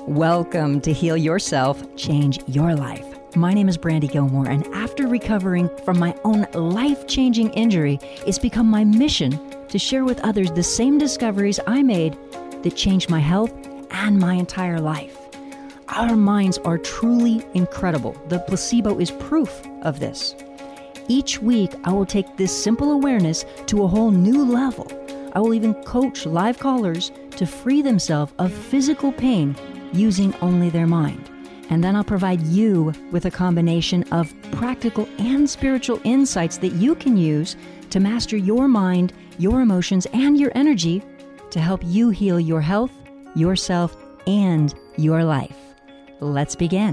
Welcome to Heal Yourself, Change Your Life. My name is Brandy Gilmore, and after recovering from my own life-changing injury, it's become my mission to share with others the same discoveries I made that changed my health and my entire life. Our minds are truly incredible. The placebo is proof of this. Each week, I will take this simple awareness to a whole new level. I will even coach live callers to free themselves of physical pain using only their mind. And then I'll provide you with a combination of practical and spiritual insights that you can use to master your mind, your emotions, and your energy to help you heal your health, yourself, and your life. Let's begin.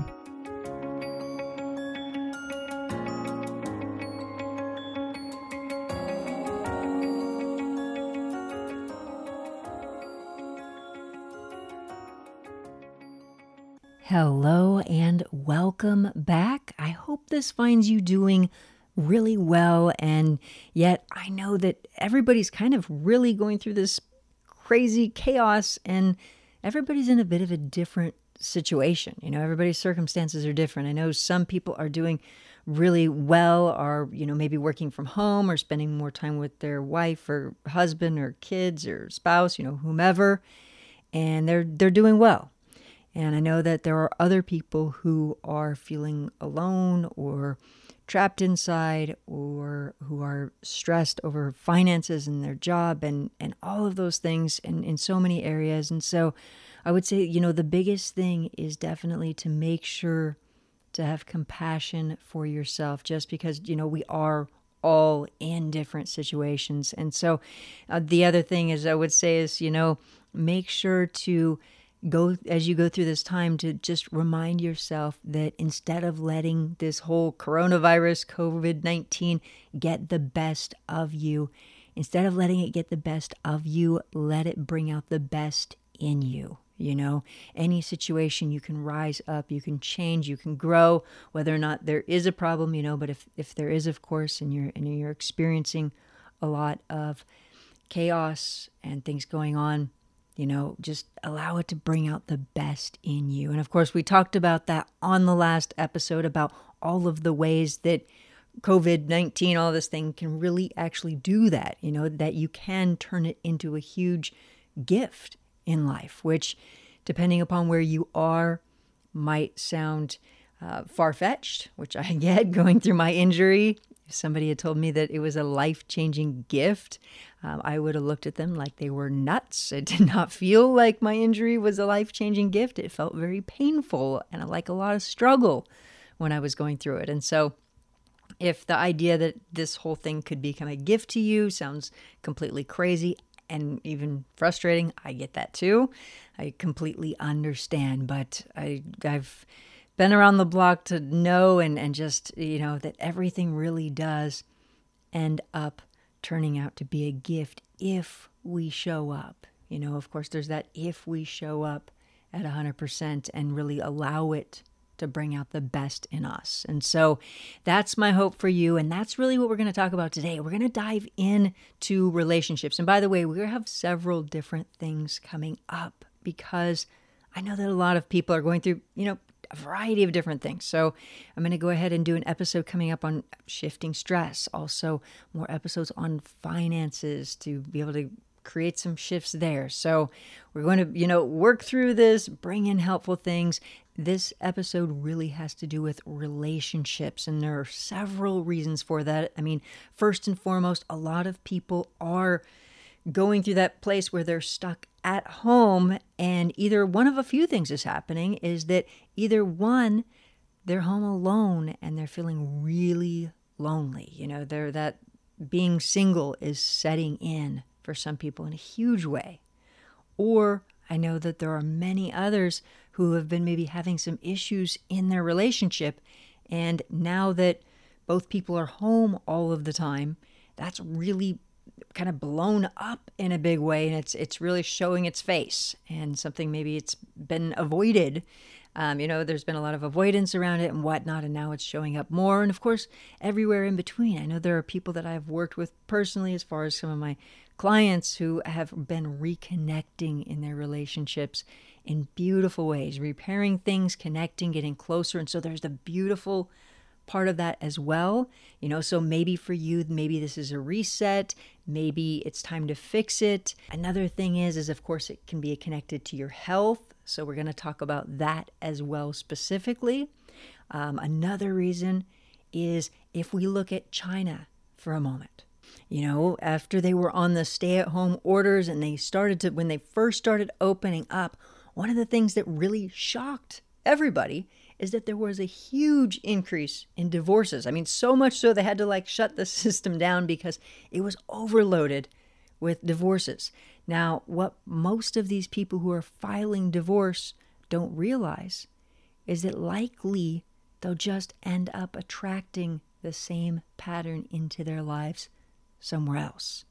Hello and welcome back. I hope this finds you doing really well, and yet I know that everybody's kind of really going through this crazy chaos, and everybody's in a bit of a different situation. You know, everybody's circumstances are different. I know some people are doing really well, are, maybe working from home or spending more time with their wife or husband or kids or spouse, whomever, and they're doing well. And I know that there are other people who are feeling alone or trapped inside, or who are stressed over finances and their job and all of those things in so many areas. And so I would say, the biggest thing is definitely to make sure to have compassion for yourself, just because, we are all in different situations. And so the other thing is, I would say is, make sure to as you go through this time, to just remind yourself that instead of letting this whole coronavirus, COVID-19, get the best of you, instead of letting it get the best of you, let it bring out the best in you. Any situation, you can rise up, you can change, you can grow, whether or not there is a problem, but if there is, of course, and you're experiencing a lot of chaos and things going on, just allow it to bring out the best in you. And of course, we talked about that on the last episode, about all of the ways that COVID-19, all this thing can really actually do that, that you can turn it into a huge gift in life, which, depending upon where you are, might sound far-fetched, which I get going through my injury. If somebody had told me that it was a life-changing gift, I would have looked at them like they were nuts. It did not feel like my injury was a life-changing gift. It felt very painful and like a lot of struggle when I was going through it. And so if the idea that this whole thing could become a gift to you sounds completely crazy and even frustrating, I get that too. I completely understand, but I've been around the block to know and just, that everything really does end up turning out to be a gift if we show up. Of course, there's that if we show up at 100% and really allow it to bring out the best in us. And so that's my hope for you. And that's really what we're going to talk about today. We're going to dive into relationships. And by the way, we're going to have several different things coming up, because I know that a lot of people are going through, a variety of different things. So I'm going to go ahead and do an episode coming up on shifting stress. Also, more episodes on finances to be able to create some shifts there. So we're going to, work through this, bring in helpful things. This episode really has to do with relationships, and there are several reasons for that. I mean, first and foremost, a lot of people are going through that place where they're stuck at home, and either one of a few things is happening. Is that either one, they're home alone and they're feeling really lonely. They're that being single is setting in for some people in a huge way. Or I know that there are many others who have been maybe having some issues in their relationship, and now that both people are home all of the time, that's really kind of blown up in a big way, and it's really showing its face, and something maybe it's been avoided There's been a lot of avoidance around it and whatnot, and now it's showing up more. And of course, everywhere in between. I know there are people that I've worked with personally, as far as some of my clients who have been reconnecting in their relationships in beautiful ways, repairing things, connecting, getting closer. And so there's the beautiful part of that as well. So maybe for you, maybe this is a reset, maybe it's time to fix it. Another thing is of course it can be connected to your health, so we're going to talk about that as well specifically. Another reason is if we look at China for a moment. After they were on the stay-at-home orders and when they first started opening up, one of the things that really shocked everybody is that there was a huge increase in divorces. I mean, so much so they had to shut the system down because it was overloaded with divorces. Now, what most of these people who are filing divorce don't realize is that likely they'll just end up attracting the same pattern into their lives somewhere else.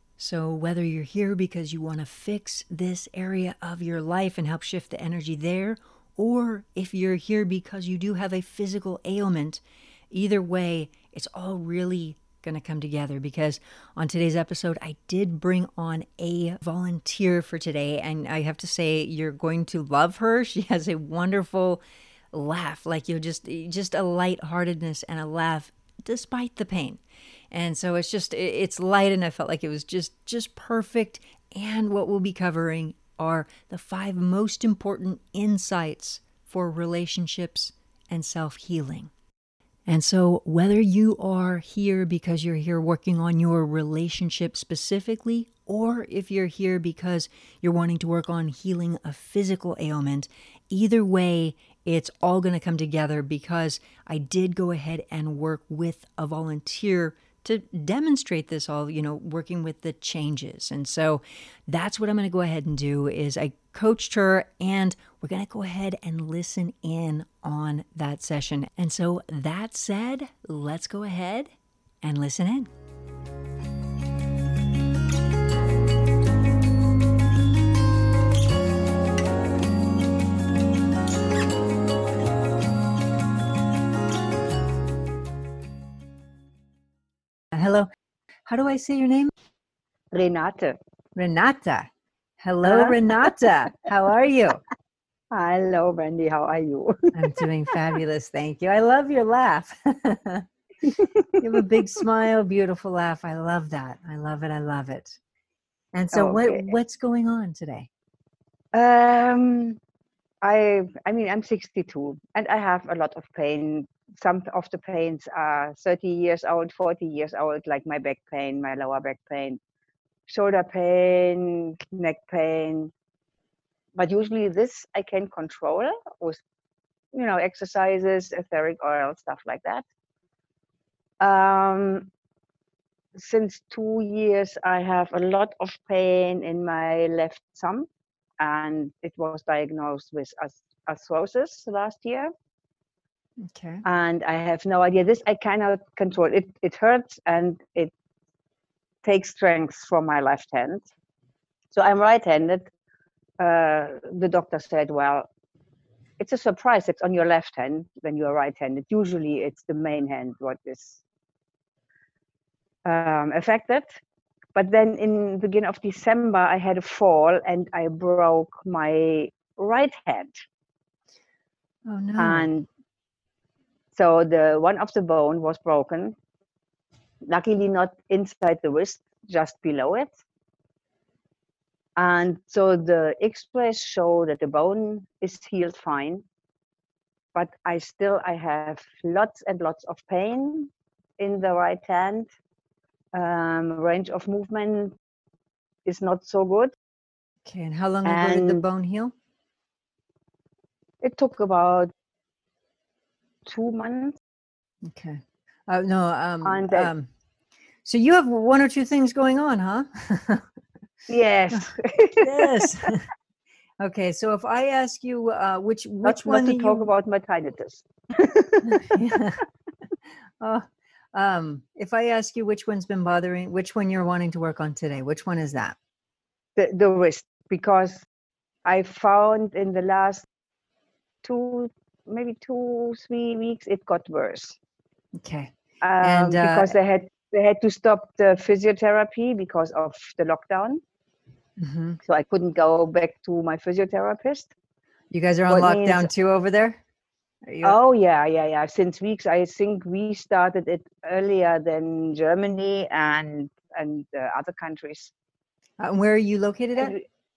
So whether you're here because you want to fix this area of your life and help shift the energy there, or if you're here because you do have a physical ailment, either way, it's all really going to come together, because on today's episode, I did bring on a volunteer for today, and I have to say, you're going to love her. She has a wonderful laugh, you'll just a lightheartedness and a laugh despite the pain. And so it's light, and I felt like it was just perfect. And what we'll be covering are the 5 most important insights for relationships and self-healing. And so whether you are here because you're here working on your relationship specifically, or if you're here because you're wanting to work on healing a physical ailment, either way, it's all going to come together, because I did go ahead and work with a volunteer to demonstrate this all, working with the changes. And so that's what I'm going to go ahead and do is I coached her, and we're going to go ahead and listen in on that session. And so that said, let's go ahead and listen in. Hello. How do I say your name? Renate. Renata. Hello, Renata. How are you? Hello, Wendy. How are you? I'm doing fabulous. Thank you. I love your laugh. You have a big smile, beautiful laugh. I love that. I love it. I love it. And so what's going on today? I'm 62 and I have a lot of pain. Some of the pains are 30 years old, 40 years old, like my back pain, my lower back pain, shoulder pain, neck pain. But usually this I can control with, exercises, etheric oil, stuff like that. Since 2 years, I have a lot of pain in my left thumb, and it was diagnosed with arthrosis last year. Okay. And I have no idea. This I cannot control. It hurts and it takes strength from my left hand. So I'm right-handed. The doctor said, well, it's a surprise it's on your left hand when you're right-handed. Usually it's the main hand what is affected. But then in the beginning of December, I had a fall and I broke my right hand. Oh, no. And so one of the bone was broken. Luckily not inside the wrist, just below it. And so the x-rays show that the bone is healed fine. But I have lots and lots of pain in the right hand. Range of movement is not so good. Okay, and how long ago did the bone heal? It took about 2 months. Okay. So you have 1 or 2 things going on, huh? Yes. Yes. Okay, so if I ask you which one to talk about my tinnitus. If I ask you which one's been bothering, which one you're wanting to work on today, which one is that? The wrist, because I found in the last maybe 2, 3 weeks, it got worse. Okay. And Because they had to stop the physiotherapy because of the lockdown. mhm. So I couldn't go back to my physiotherapist. You guys are on What means- lockdown too over there? Are you- Oh yeah. Since weeks, I think we started it earlier than Germany and other countries. where are you located at?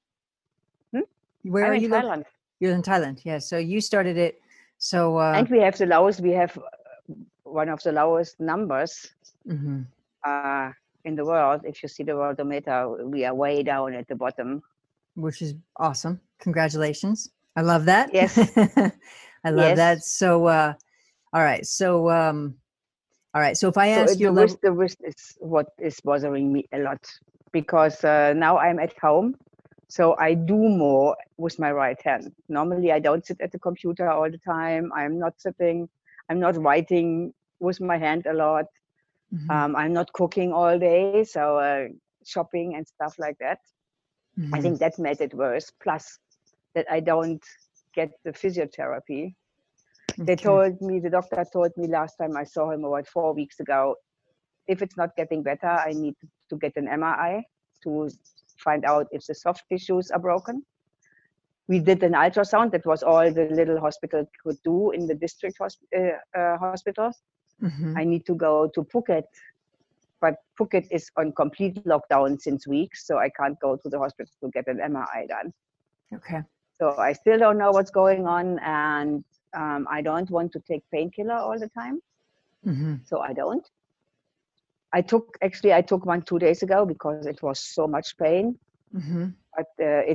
Where I'm are in you? Thailand, You're in Thailand. Yeah. So you started it. So and we have the lowest. We have one of the lowest numbers mhm. in the world. If you see the worldometer, we are way down at the bottom. Which is awesome. Congratulations. I love that. Yes. I love Yes. that. So all right. So all right. So if I ask you the wrist is what is bothering me a lot, because now I'm at home, so I do more with my right hand. Normally I don't sit at the computer all the time. I'm not writing with my hand a lot. Mhm. I'm not cooking all day, so shopping and stuff like that. I Mhm. think that made it worse. Plus that I don't get the physiotherapy. Okay. The doctor told me last time I saw him about 4 weeks ago, if it's not getting better, I need to get an MRI to find out if the soft tissues are broken. We did an ultrasound. That was all the little hospital could do in the district hospital. Mhm. I need to go to Phuket, but Phuket is on complete lockdown since weeks, so I can't go to the hospital to get an MRI done. Okay. So I still don't know what's going on, and I don't want to take painkiller all the time, Mhm. so I don't. I took 1 2 days ago because it was so much pain, Mhm. but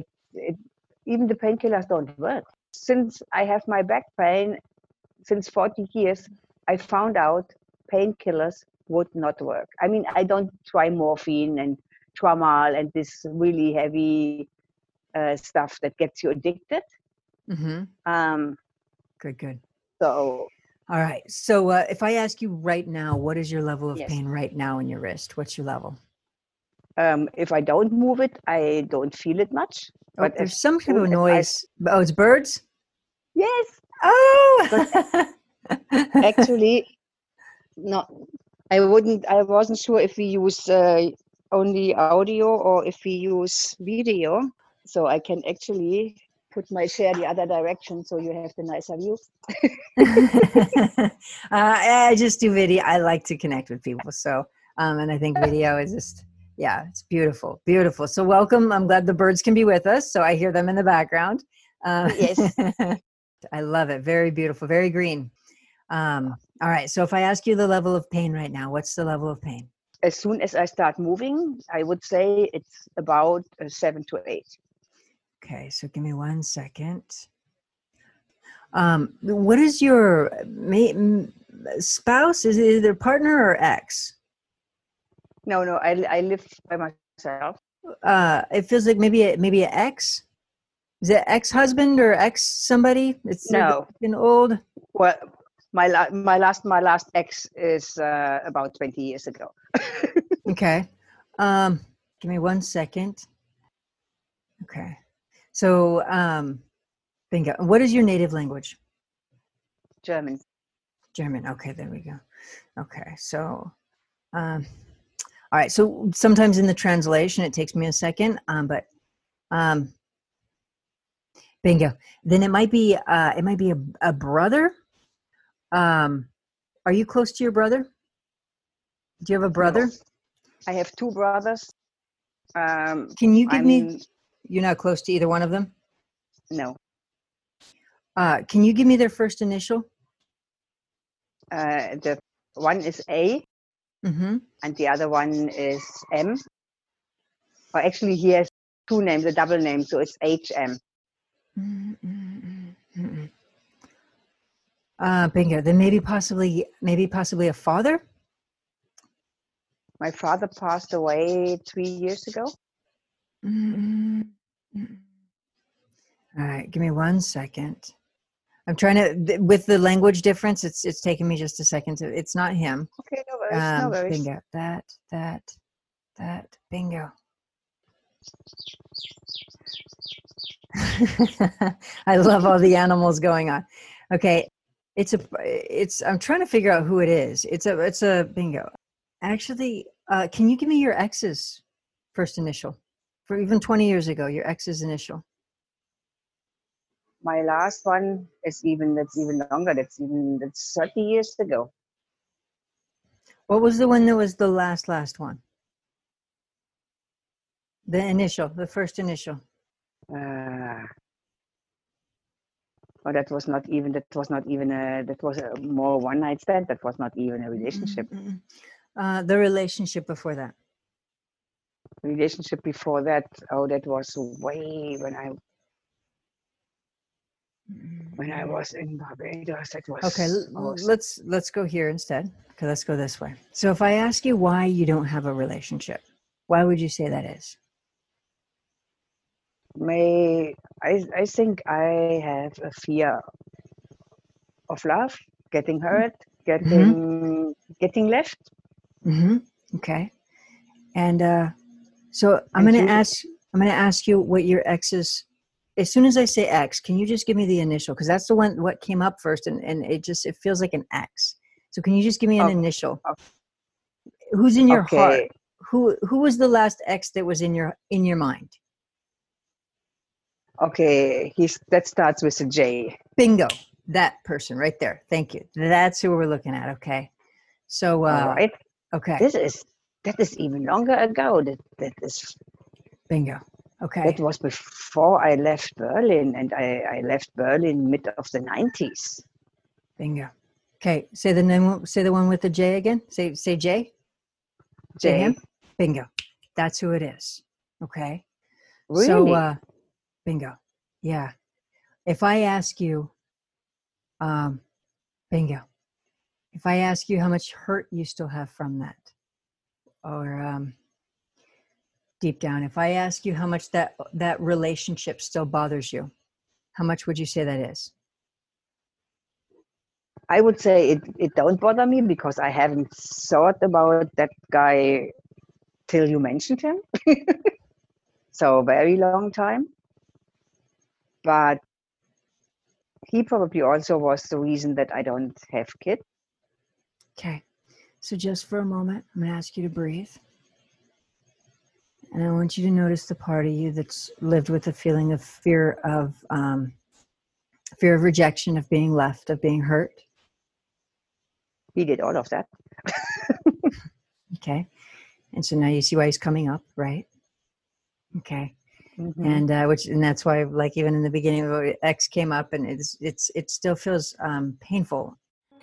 even the painkillers don't work. Since I have my back pain since 40 years, I found out painkillers would not work. I mean, I don't try morphine and Tramal and this really heavy stuff that gets you addicted. Mhm. Um, Good. so All right. So if I ask you right now, what is your level of yes, pain right now in your wrist? What's your level? if I don't move it, I don't feel it much. Oh, But there's as some type soon of as noise. Oh, it's birds? yes, Oh! actually, no, I wasn't sure if we use only audio or if we use video. So I can actually put my chair the other direction so you have the nicer view. I just do video. I like to connect with people. So, and I think video is just, yeah, it's beautiful. Beautiful. So welcome. I'm glad the birds can be with us. So I hear them in the background. Yes. I love it. Very beautiful. Very green. All right. So if I ask you the level of pain right now, what's the level of pain? As soon as I start moving, I would say it's about 7 to 8. Okay. So give me 1 second. What is your spouse? Is it either partner or ex? No, I live by myself. It feels like maybe an ex. Is it ex-husband or ex somebody? It's No. been old. Well, my last ex is about 20 years ago. Okay. Give me 1 second. Okay. So, bingo. What is your native language? German. German. Okay, there we go. Okay. So, all right. So sometimes in the translation, it takes me a second, but bingo. Then it might be a brother. Are you close to your brother? Do you have a brother? No. I have 2 brothers. Can you give me? You're not close to either one of them? No. Can you give me their first initial? The one is A, Mm-hmm. and the other one is M. Or actually, he has 2 names, a double name, so it's HM. Bingo. Then maybe possibly a father. My father passed away 3 years ago. All right, give me 1 second. I'm trying to, with the language difference, it's taking me just a second to, it's not him. Okay, no worries, no worries. Bingo. That, bingo. I love all the animals going on. Okay. I'm trying to figure out who it is. It's a bingo. Actually, can you give me your ex's first initial for even 20 years ago, your ex's initial? My last one is that's even longer. That's 30 years ago. What was the one that was the last one? The initial, the first initial. Oh, that was not even that was a more one night stand. That was not even a relationship. The relationship before that. Relationship before that, oh, that was way when I was in Barbados. That was okay. Let's go here instead. Okay, let's go this way. So if I ask you why you don't have a relationship, why would you say that is? I think I have a fear of love, getting hurt, getting left. Okay. And so I'm going to ask you what your ex's. As soon as I say X, can you just give me the initial? Because that's the one what came up first, and it feels like an X. So can you just give me an initial? Who's in your heart? Who was the last X that was in your mind? Okay, that starts with a J. Bingo. That person right there. Thank you. That's who we're looking at. Okay. So all right. Okay. That is even longer ago. That is bingo. Okay. That was before I left Berlin, and I left Berlin mid of the 90s. Bingo. Okay. Say the name. Say the one with the J again. Say J. J. Say him. Bingo. That's who it is. Okay. Really? So bingo. Yeah. If I ask you, bingo. If I ask you how much hurt you still have from that, or deep down, if I ask you how much that relationship still bothers you, how much would you say that is? I would say it don't bother me because I haven't thought about that guy till you mentioned him. So very long time. But he probably also was the reason that I don't have kids. Okay. So just for a moment, I'm going to ask you to breathe. And I want you to notice the part of you that's lived with a feeling of fear of rejection, of being left, of being hurt. He did all of that. Okay. And so now you see why he's coming up, right? Okay. Mm-hmm. And that's why, like, even in the beginning, X came up, and it still feels painful.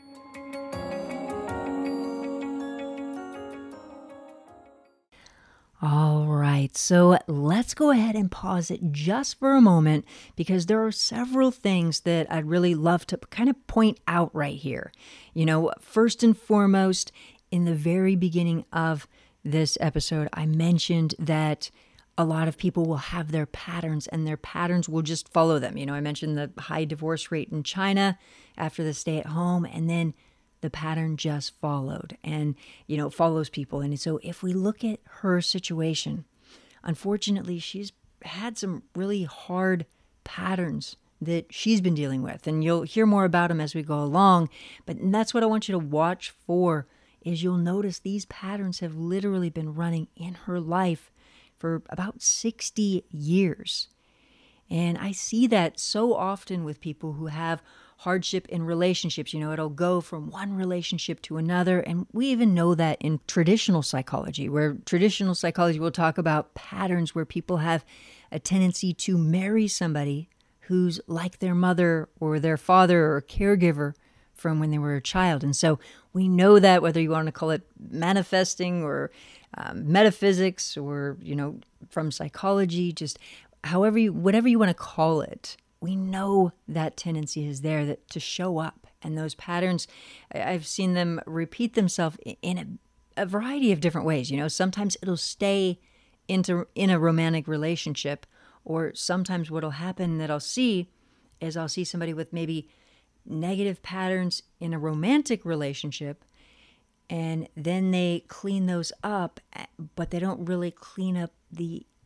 All right, so let's go ahead and pause it just for a moment, because there are several things that I'd really love to kind of point out right here. You know, first and foremost, in the very beginning of this episode, I mentioned that a lot of people will have their patterns, and their patterns will just follow them. You know, I mentioned the high divorce rate in China after the stay at home, and then the pattern just followed and, you know, follows people. And so if we look at her situation, unfortunately, she's had some really hard patterns that she's been dealing with. And you'll hear more about them as we go along. But that's what I want you to watch for, is you'll notice these patterns have literally been running in her life for about 60 years. And I see that so often with people who have hardship in relationships. You know, it'll go from one relationship to another. And we even know that in traditional psychology, where traditional psychology will talk about patterns where people have a tendency to marry somebody who's like their mother or their father or caregiver from when they were a child. And so we know that, whether you want to call it manifesting or metaphysics, or, you know, from psychology, just whatever you want to call it, we know that tendency is there to show up. And those patterns, I've seen them repeat themselves in a variety of different ways. You know, sometimes it'll stay in a romantic relationship, or sometimes what'll happen that I'll see somebody with maybe negative patterns in a romantic relationship, and then they clean those up, but they don't really clean up the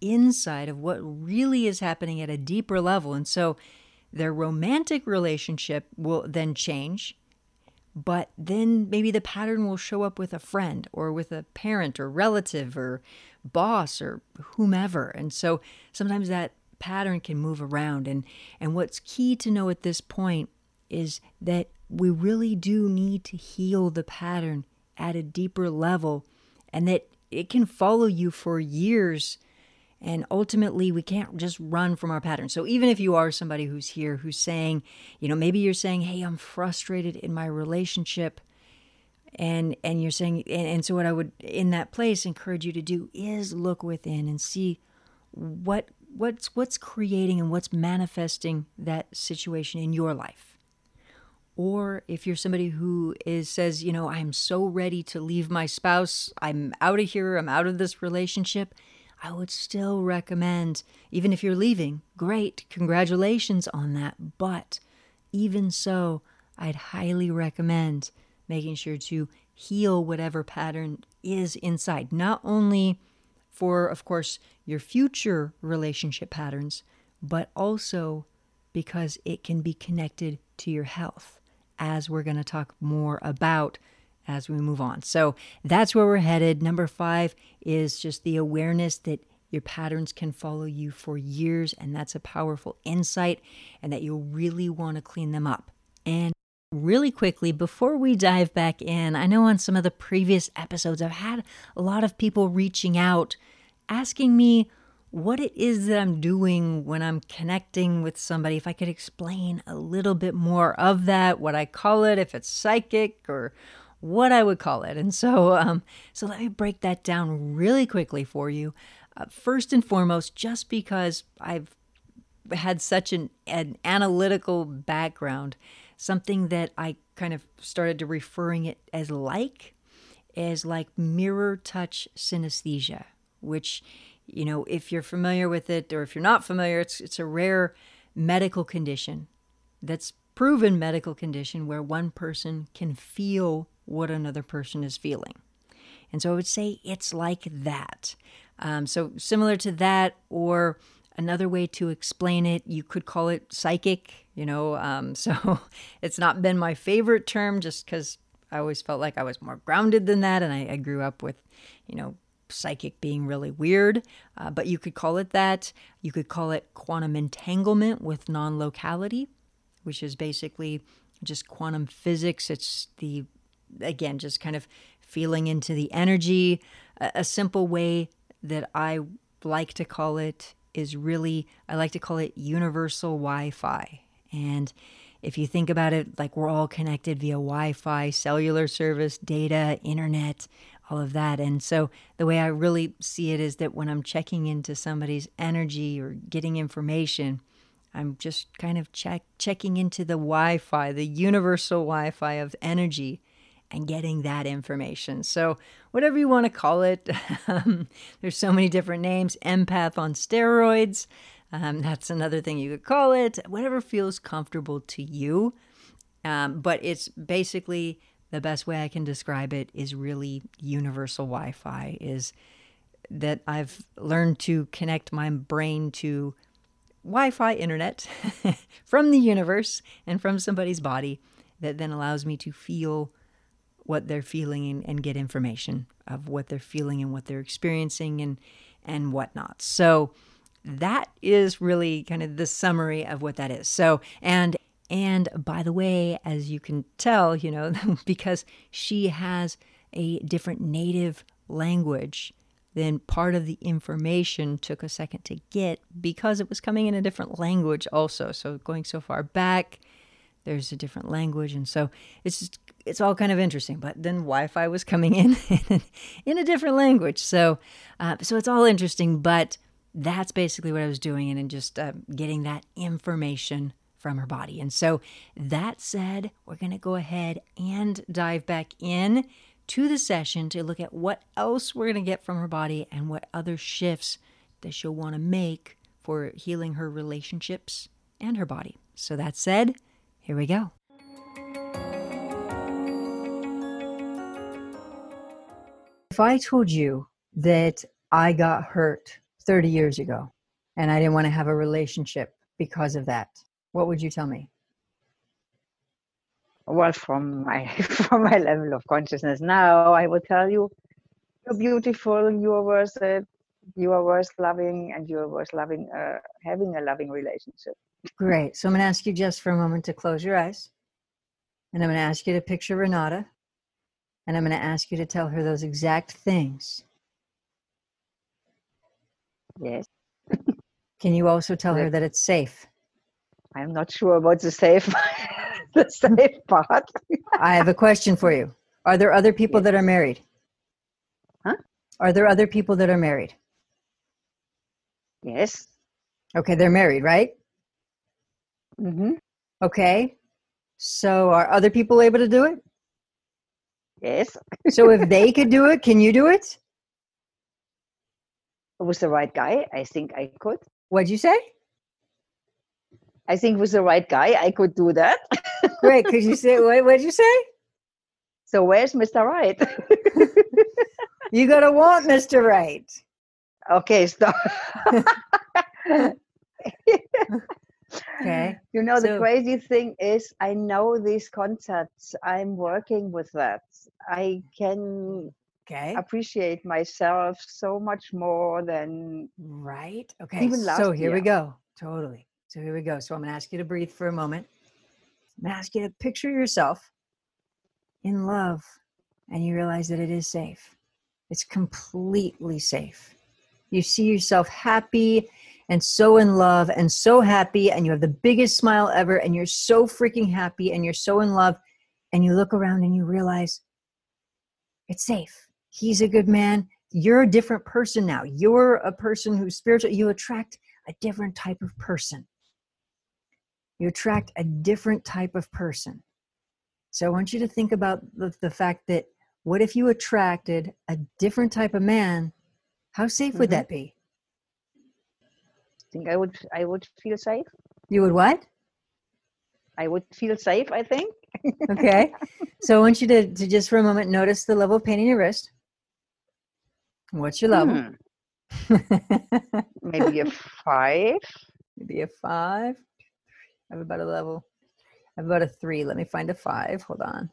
inside of what really is happening at a deeper level. And so their romantic relationship will then change, but then maybe the pattern will show up with a friend or with a parent or relative or boss or whomever. And so sometimes that pattern can move around. And what's key to know at this point is that we really do need to heal the pattern at a deeper level, and that it can follow you for years. And ultimately, we can't just run from our pattern. So even if you are somebody who's here, who's saying, maybe you're saying, hey, I'm frustrated in my relationship. And you're saying, and so what I would, in that place, encourage you to do is look within and see what's creating and what's manifesting that situation in your life. Or if you're somebody who says, I'm so ready to leave my spouse, I'm out of here, I'm out of this relationship, I would still recommend, even if you're leaving, great, congratulations on that. But even so, I'd highly recommend making sure to heal whatever pattern is inside. Not only for, of course, your future relationship patterns, but also because it can be connected to your health, as we're going to talk more about as we move on. So that's where we're headed. Number 5 is just the awareness that your patterns can follow you for years, and that's a powerful insight, and that you'll really want to clean them up. And really quickly, before we dive back in, I know on some of the previous episodes, I've had a lot of people reaching out, asking me what it is that I'm doing when I'm connecting with somebody. If I could explain a little bit more of that, what I call it, if it's psychic or what I would call it. And so, so let me break that down really quickly for you. First and foremost, just because I've had such an analytical background, something that I kind of started to referring it as like mirror touch synesthesia, which, if you're familiar with it, or if you're not familiar, it's a rare medical condition that's proven medical condition where one person can feel what another person is feeling. And so I would say it's like that. So similar to that, or another way to explain it, you could call it psychic, so it's not been my favorite term just because I always felt like I was more grounded than that. And I grew up with, psychic being really weird, but you could call it that. You could call it quantum entanglement with non-locality, which is basically just quantum physics. It's again, just kind of feeling into the energy. A simple way that I like to call it is I like to call it universal Wi-Fi. And if you think about it, like we're all connected via Wi-Fi, cellular service, data, internet, all of that. And so the way I really see it is that when I'm checking into somebody's energy or getting information, I'm just kind of checking into the Wi-Fi, the universal Wi-Fi of energy, and getting that information. So whatever you want to call it, there's so many different names. Empath on steroids, that's another thing you could call it. Whatever feels comfortable to you. But it's basically, the best way I can describe it is really universal Wi-Fi, is that I've learned to connect my brain to Wi-Fi internet from the universe and from somebody's body that then allows me to feel what they're feeling and get information of what they're feeling and what they're experiencing and whatnot. So that is really kind of the summary of what that is. So, and by the way, as you can tell, because she has a different native language, then part of the information took a second to get because it was coming in a different language also. So going so far back, there's a different language. And so it's all kind of interesting. But then Wi-Fi was coming in in a different language. So it's all interesting. But that's basically what I was doing, and just getting that information from her body. And so that said, we're going to go ahead and dive back in to the session to look at what else we're going to get from her body and what other shifts that she'll want to make for healing her relationships and her body. So that said, here we go. If I told you that I got hurt 30 years ago, and I didn't want to have a relationship because of that, what would you tell me? Well, from my from my level of consciousness now, I will tell you, you're beautiful, you are worth it, you are worth loving, and you are worth loving, having a loving relationship. Great. So I'm going to ask you just for a moment to close your eyes, and I'm going to ask you to picture Renata, and I'm going to ask you to tell her those exact things. Yes. Can you also tell her that it's safe? I'm not sure about the safe, the safe part. I have a question for you. Are there other people Yes. that are married? Huh? Are there other people that are married? Yes. Okay, they're married, right? Mm-hmm. Okay. So are other people able to do it? Yes. So if they could do it, can you do it? With the right guy, I think I could. What'd you say? I think with the right guy, I could do that. Great. Could you say, what'd you say? So where's Mr. Right? You got to want Mr. Right. Okay, stop. Okay. You know, the So- crazy thing is, I know these concepts. I'm working with that. I can Okay. appreciate myself so much more than Right. Okay. even last So here we year. go. Totally. So here we go. So I'm going to ask you to breathe for a moment. I'm going to ask you to picture yourself in love, and you realize that it is safe. It's completely safe. You see yourself happy and so in love and so happy, and you have the biggest smile ever, and you're so freaking happy and you're so in love, and you look around and you realize it's safe. He's a good man. You're a different person now. You're a person who's spiritual. You attract a different type of person. You attract a different type of person. So I want you to think about the fact that what if you attracted a different type of man? How safe would that be? I think I would feel safe. You would what? I would feel safe, I think. Okay. So I want you to just for a moment notice the level of pain in your wrist. What's your level? Maybe a 5. Maybe a 5. I have about a level. I have about a 3. Let me find a 5. Hold on.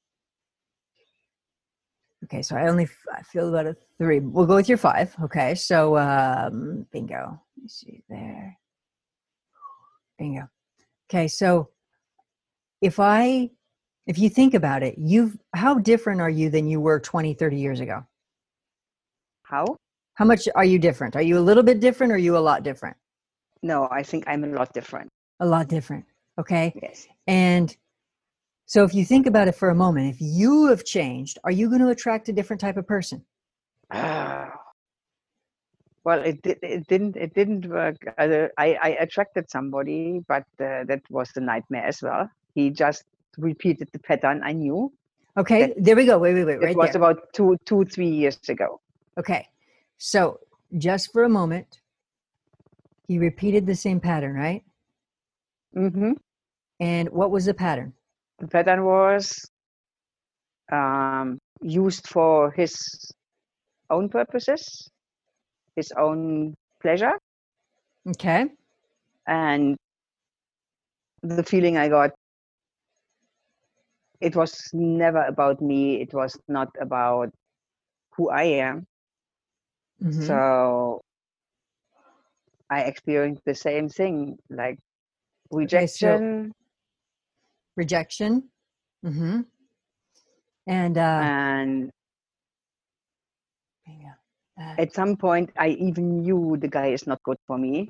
Okay, so I feel about a 3. We'll go with your 5. Okay, so bingo. Let me see there. Bingo. Okay, so if you think about it, how different are you than you were 20, 30 years ago? How? How much are you different? Are you a little bit different or are you a lot different? No, I think I'm a lot different. A lot different. Okay. Yes. And so if you think about it for a moment, if you have changed, are you going to attract a different type of person? Well, it didn't work. I attracted somebody, but that was the nightmare as well. He just repeated the pattern I knew. Okay, there we go. Wait, It right was there. about 3 years ago. Okay, so just for a moment, he repeated the same pattern, right? Mm-hmm. And what was the pattern? The pattern was used for his own purposes, his own pleasure. Okay. And the feeling I got, it was never about me. It was not about who I am. Mm-hmm. So I experienced the same thing, like rejection. Okay, so rejection. Mm-hmm. And at some point, I even knew the guy is not good for me,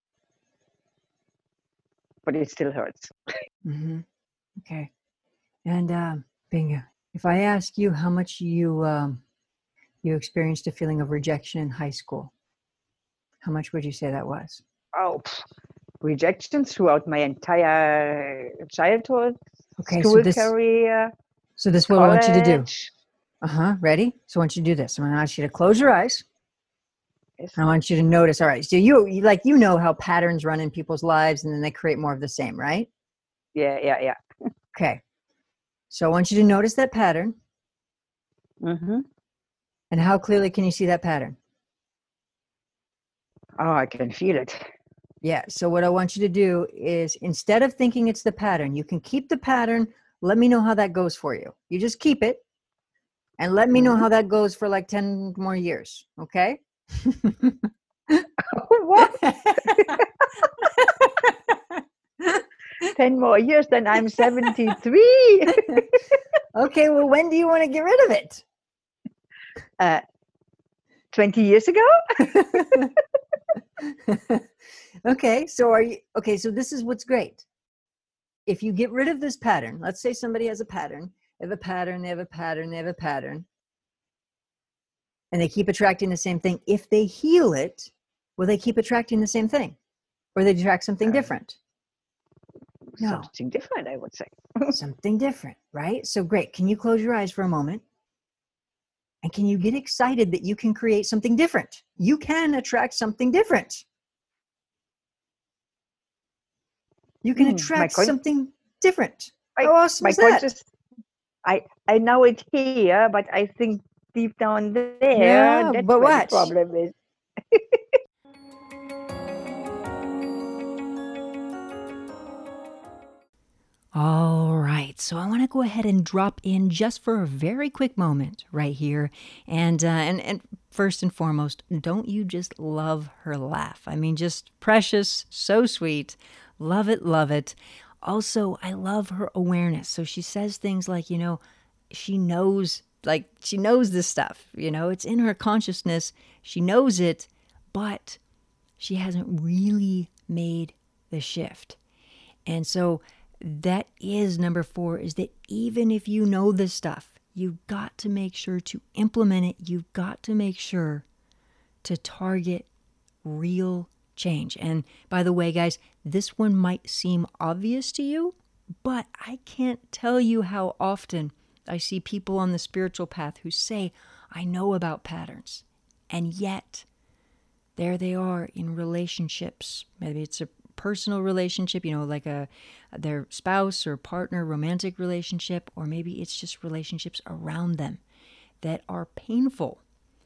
but it still hurts. Mm-hmm. Okay. And bingo. If I ask you how much you experienced a feeling of rejection in high school, how much would you say that was? Oh, rejection throughout my entire childhood, Okay, school career. So this is what I want you to do. Ready? So I want you to do this. I'm going to ask you to close your eyes. Yes. I want you to notice. All right. So you know how patterns run in people's lives and then they create more of the same, right? Yeah. Okay. So I want you to notice that pattern. Mm-hmm. And how clearly can you see that pattern? Oh, I can feel it. Yeah. So what I want you to do is, instead of thinking it's the pattern, you can keep the pattern. Let me know how that goes for you. You just keep it and let me know Hmm. how that goes for like 10 more years. Okay. What? 10 more years, then I'm 73. Okay. Well, when do you want to get rid of it? 20 years ago? Okay. So are you, okay. So this is what's great. If you get rid of this pattern, let's say somebody has a pattern, they have a pattern, they have a pattern, they have a pattern, and they keep attracting the same thing. If they heal it, will they keep attracting the same thing? Or they attract something Uh, different? No, Something different, I would say. something different, right? So great. Can you close your eyes for a moment? And can you get excited that you can create something different? You can attract something different. You can My attract something different. my How awesome my is that? conscious. I know it here, but I think deep down there, Yeah, that's but where the watch. problem is. All right, so I want to go ahead and drop in just for a very quick moment right here, and first and foremost, don't you just love her laugh? I mean, just precious, so sweet, love it, love it. Also, I love her awareness. So she says things like, she knows, like she knows this stuff. It's in her consciousness. She knows it, but she hasn't really made the shift. And so that is number 4, is that even if you know this stuff, you've got to make sure to implement it. You've got to make sure to target real change. And by the way, guys, this one might seem obvious to you, but I can't tell you how often I see people on the spiritual path who say, I know about patterns. And yet, there they are in relationships. Maybe it's a personal relationship, like their spouse or partner, romantic relationship, or maybe it's just relationships around them that are painful.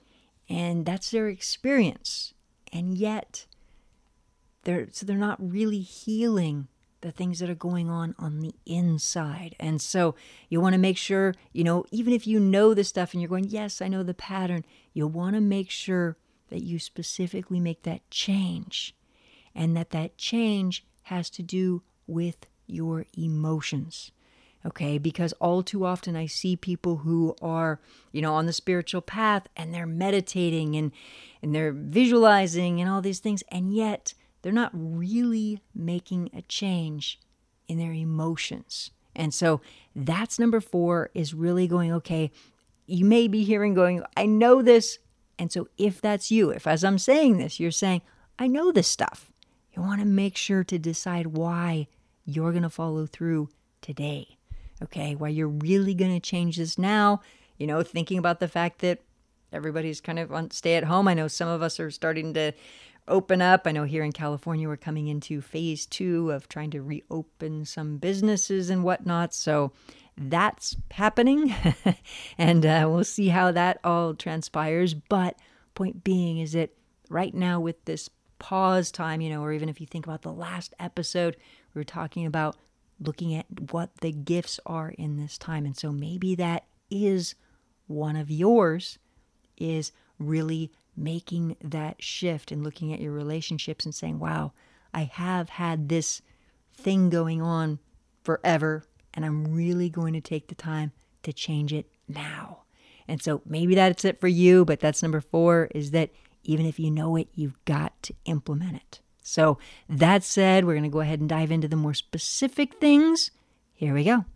And that's their experience. And yet they're not really healing the things that are going on the inside. And so you want to make sure, even if you know the stuff and you're going, yes, I know the pattern, you want to make sure that you specifically make that change, and that change has to do with your emotions. Okay, because all too often I see people who are, on the spiritual path, and they're meditating and they're visualizing and all these things, and yet they're not really making a change in their emotions. And so that's number 4, is really going, okay, you may be hearing going, I know this. And so if that's you, if as I'm saying this, you're saying, I know this stuff, you want to make sure to decide why you're going to follow through today. Okay, why you're really going to change this now, thinking about the fact that everybody's kind of on stay at home. I know some of us are starting to open up. I know here in California, we're coming into phase 2 of trying to reopen some businesses and whatnot. So that's happening. And we'll see how that all transpires. But point being is that right now with this pause time, or even if you think about the last episode, we were talking about looking at what the gifts are in this time. And so maybe that is one of yours, is really making that shift and looking at your relationships and saying, wow, I have had this thing going on forever, and I'm really going to take the time to change it now. And so maybe that's it for you, but that's number 4, is that even if you know it, you've got to implement it. So that said, we're going to go ahead and dive into the more specific things. Here we go.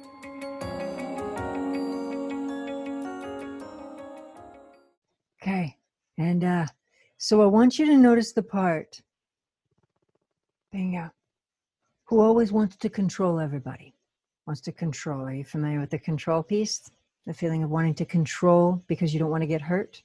Okay. And so I want you to notice the part, bingo, who always wants to control everybody. Wants to control. Are you familiar with the control piece? The feeling of wanting to control because you don't want to get hurt?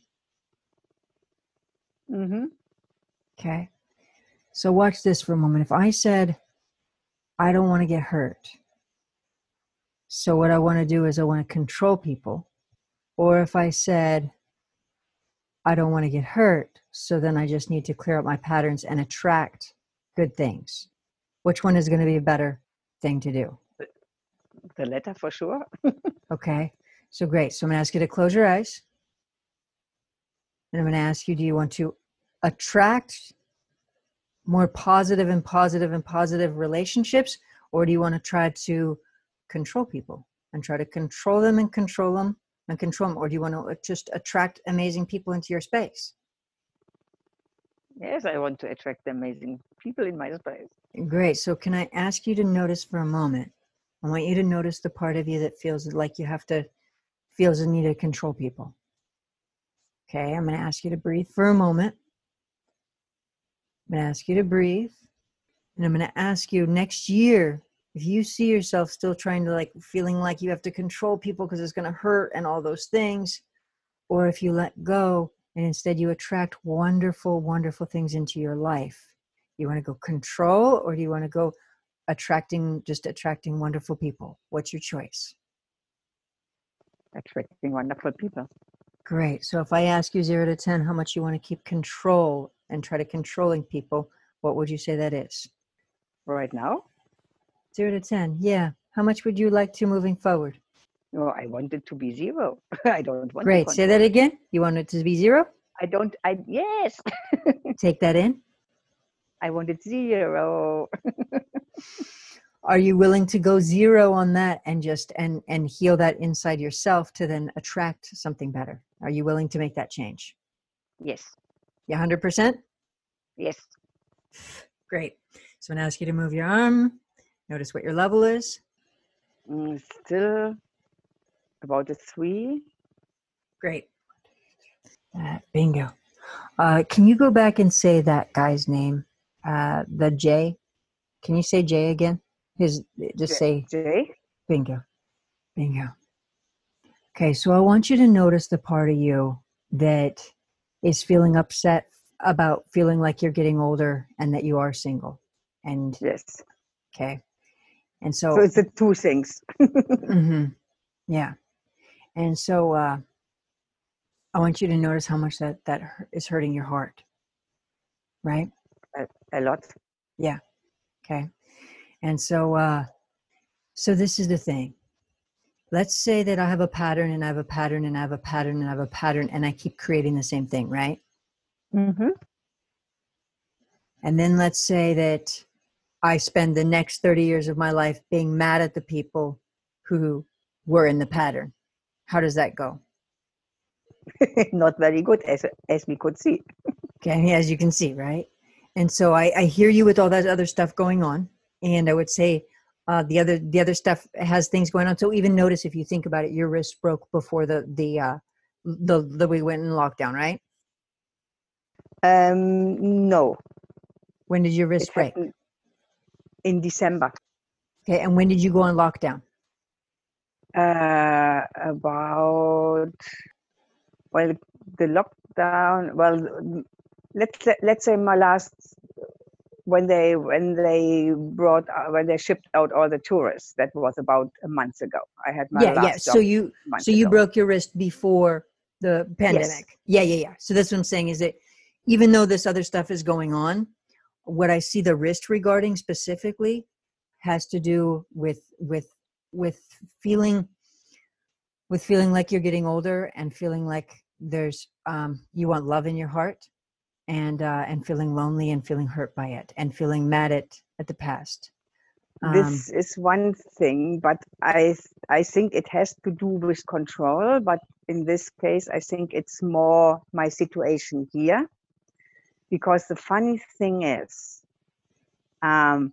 Mm-hmm. Okay. So watch this for a moment. If I said, I don't want to get hurt, so what I want to do is I want to control people. Or if I said, I don't want to get hurt. So then I just need to clear up my patterns and attract good things. Which one is going to be a better thing to do? The latter for sure. Okay. So great. So I'm going to ask you to close your eyes. And I'm going to ask you, do you want to attract more positive and positive and positive relationships? Or do you want to try to control people and try to control them and control them and control them? Or do you want to just attract amazing people into your space? Yes, I want to attract amazing people in my space. Great. So can I ask you to notice for a moment? I want you to notice the part of you that feels like feels the need to control people. Okay, I'm going to ask you to breathe for a moment. I'm going to ask you to breathe. And I'm going to ask you next year, if you see yourself still trying to feeling like you have to control people because it's going to hurt and all those things, or if you let go and instead you attract wonderful, wonderful things into your life. You want to go control, or do you want to go attracting wonderful people? What's your choice? Attracting wonderful people. Great. So if I ask you 0 to 10, how much you want to keep control and try to controlling people, what would you say that is? Right now? 0 to 10. Yeah. How much would you like to moving forward? No, I want it to be 0. I don't want Great. to Say that again. You want it to be 0? Yes. Take that in. I want it 0. Are you willing to go 0 on that and just and heal that inside yourself to then attract something better? Are you willing to make that change? Yes. You 100%? Yes. Great. So I'm going to ask you to move your arm. Notice what your level is. Still about a 3. Great. Bingo. Can you go back and say that guy's name? The J. Can you say J again? Say J. bingo. Bingo. Okay, so I want you to notice the part of you that is feeling upset about feeling like you're getting older and that you are single. And yes. Okay. And so it's the 2 things. Mm-hmm. Yeah. And so I want you to notice how much that is hurting your heart. Right? A lot. Yeah. Okay. And so this is the thing. Let's say that I have a pattern and I have a pattern and I have a pattern and I have a pattern and I keep creating the same thing, right? Mm-hmm. And then let's say that I spend the next 30 years of my life being mad at the people who were in the pattern. How does that go? Not very good, as we could see. Okay, as you can see, right? And so I hear you with all that other stuff going on. And I would say the other stuff has things going on. So even notice, if you think about it, your wrist broke before the we went in lockdown, right? No. When did your wrist break? In December. Okay, and when did you go on lockdown? About the lockdown. Well, let's say my last when they shipped out all the tourists. That was about a month ago. I had my last job. So you broke your wrist before the pandemic. Yes. Yeah. So that's what I'm saying, is that even though this other stuff is going on, what I see the wrist regarding specifically has to do with feeling like you're getting older and feeling like there's you want love in your heart, and feeling lonely and feeling hurt by it and feeling mad at the past. This is one thing, but I think it has to do with control. But in this case, I think it's more my situation here. Because the funny thing is, I'm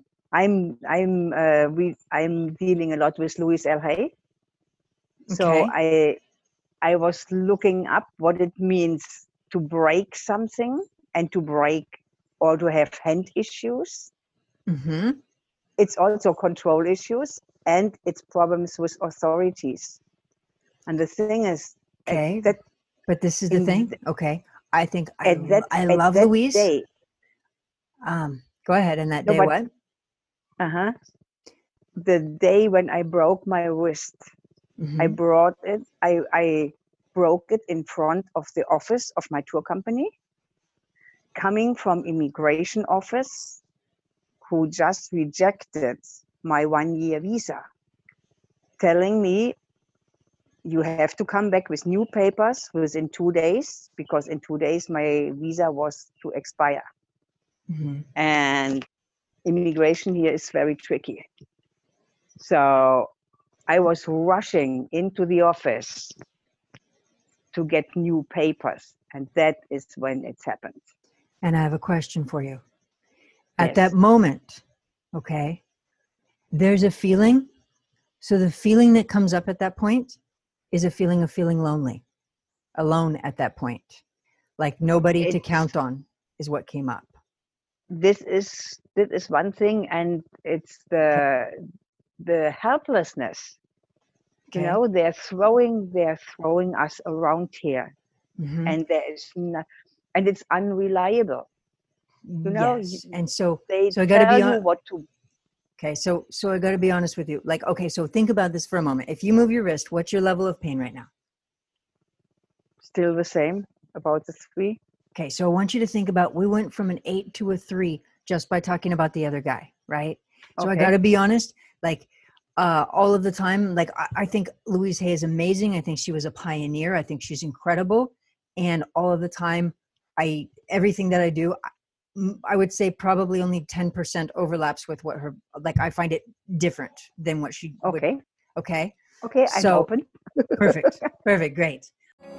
dealing a lot with Louise L. Hay. So I was looking up what it means to break something and to break or to have hand issues. Mm-hmm. It's also control issues and it's problems with authorities. And the thing is, but this is the thing. Okay. I think I love that Louise. Day, go ahead. And that day, what? The day when I broke my wrist, I brought it. I broke it in front of the office of my tour company, coming from immigration office, who just rejected my 1-year visa, telling me you have to come back with new papers within 2 days, because in 2 days my visa was to expire. Mm-hmm. And immigration here is very tricky. So I was rushing into the office to get new papers. And that is when it's happened. And I have a question for you. At Yes. that moment, okay, there's a feeling. So the feeling that comes up at that point is a feeling of feeling lonely, alone at that point. Like nobody to count on is what came up. This is one thing, and it's the helplessness. Okay. You know, they're throwing us around here, Mm-hmm. and there is and it's unreliable. You know, Yes. And so they I got to tell be you on. what to. Okay, so I got to be honest with you. Like, okay, so think about this for a moment. If you move your wrist, what's your level of pain right now? Still the same, about the 3. Okay, so I want you to think about, we went from an 8 to a 3 just by talking about the other guy, right? So Okay. I got to be honest, like all of the time, like I think Louise Hay is amazing. I think she was a pioneer. I think she's incredible. And all of the time, everything that I do, I would say probably only 10% overlaps with what her, like I find it different than what she Okay. would. Okay. Okay, I'm So, open. Perfect. Great.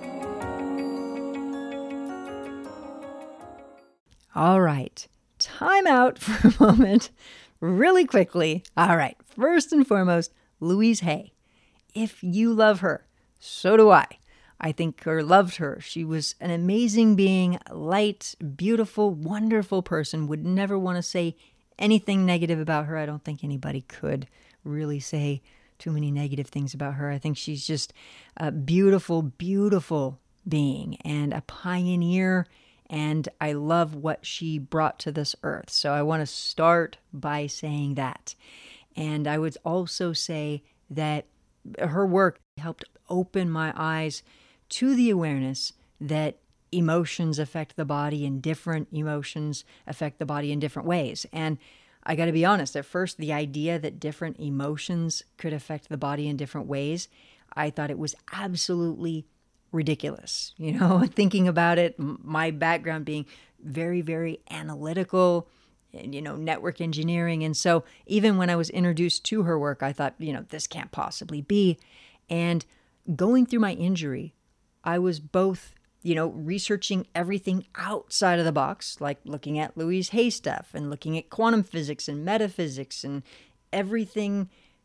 All right. Time out for a moment, really quickly. All right. First and foremost, Louise Hay. If you love her, so do I. I think or loved her. She was an amazing being, light, beautiful, wonderful person. Would never want to say anything negative about her. I don't think anybody could really say too many negative things about her. I think she's just a beautiful, beautiful being and a pioneer. And I love what she brought to this earth. So I want to start by saying that. And I would also say that her work helped open my eyes to the awareness that emotions affect the body and different emotions affect the body in different ways. And I got to be honest, at first, the idea that different emotions could affect the body in different ways, I thought it was absolutely ridiculous. You know, thinking about it, my background being very, very analytical, and, you know, network engineering. And so even when I was introduced to her work, I thought, you know, this can't possibly be. And going through my injury, I was both, you know, researching everything outside of the box, like looking at Louise Hay stuff and looking at quantum physics and metaphysics and everything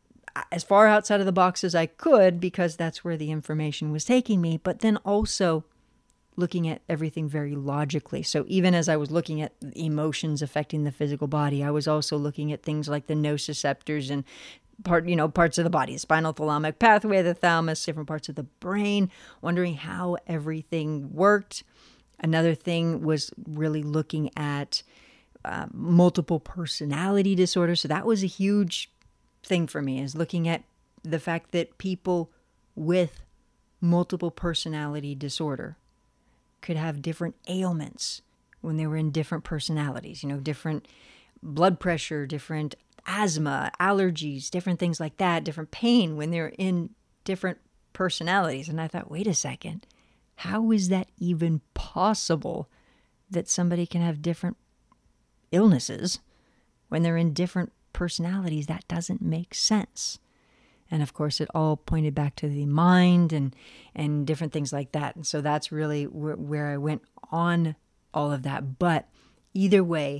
as far outside of the box as I could, because that's where the information was taking me, but then also looking at everything very logically. So even as I was looking at emotions affecting the physical body, I was also looking at things like the nociceptors and parts of the body, the spinal thalamic pathway, the thalamus, different parts of the brain, wondering how everything worked. Another thing was really looking at multiple personality disorder. So that was a huge thing for me, is looking at the fact that people with multiple personality disorder could have different ailments when they were in different personalities, you know, different blood pressure, different asthma, allergies, different things like that, different pain when they're in different personalities. And I thought, wait a second, how is that even possible that somebody can have different illnesses when they're in different personalities? That doesn't make sense. And of course, it all pointed back to the mind and different things like that. And so that's really where I went on all of that. But either way,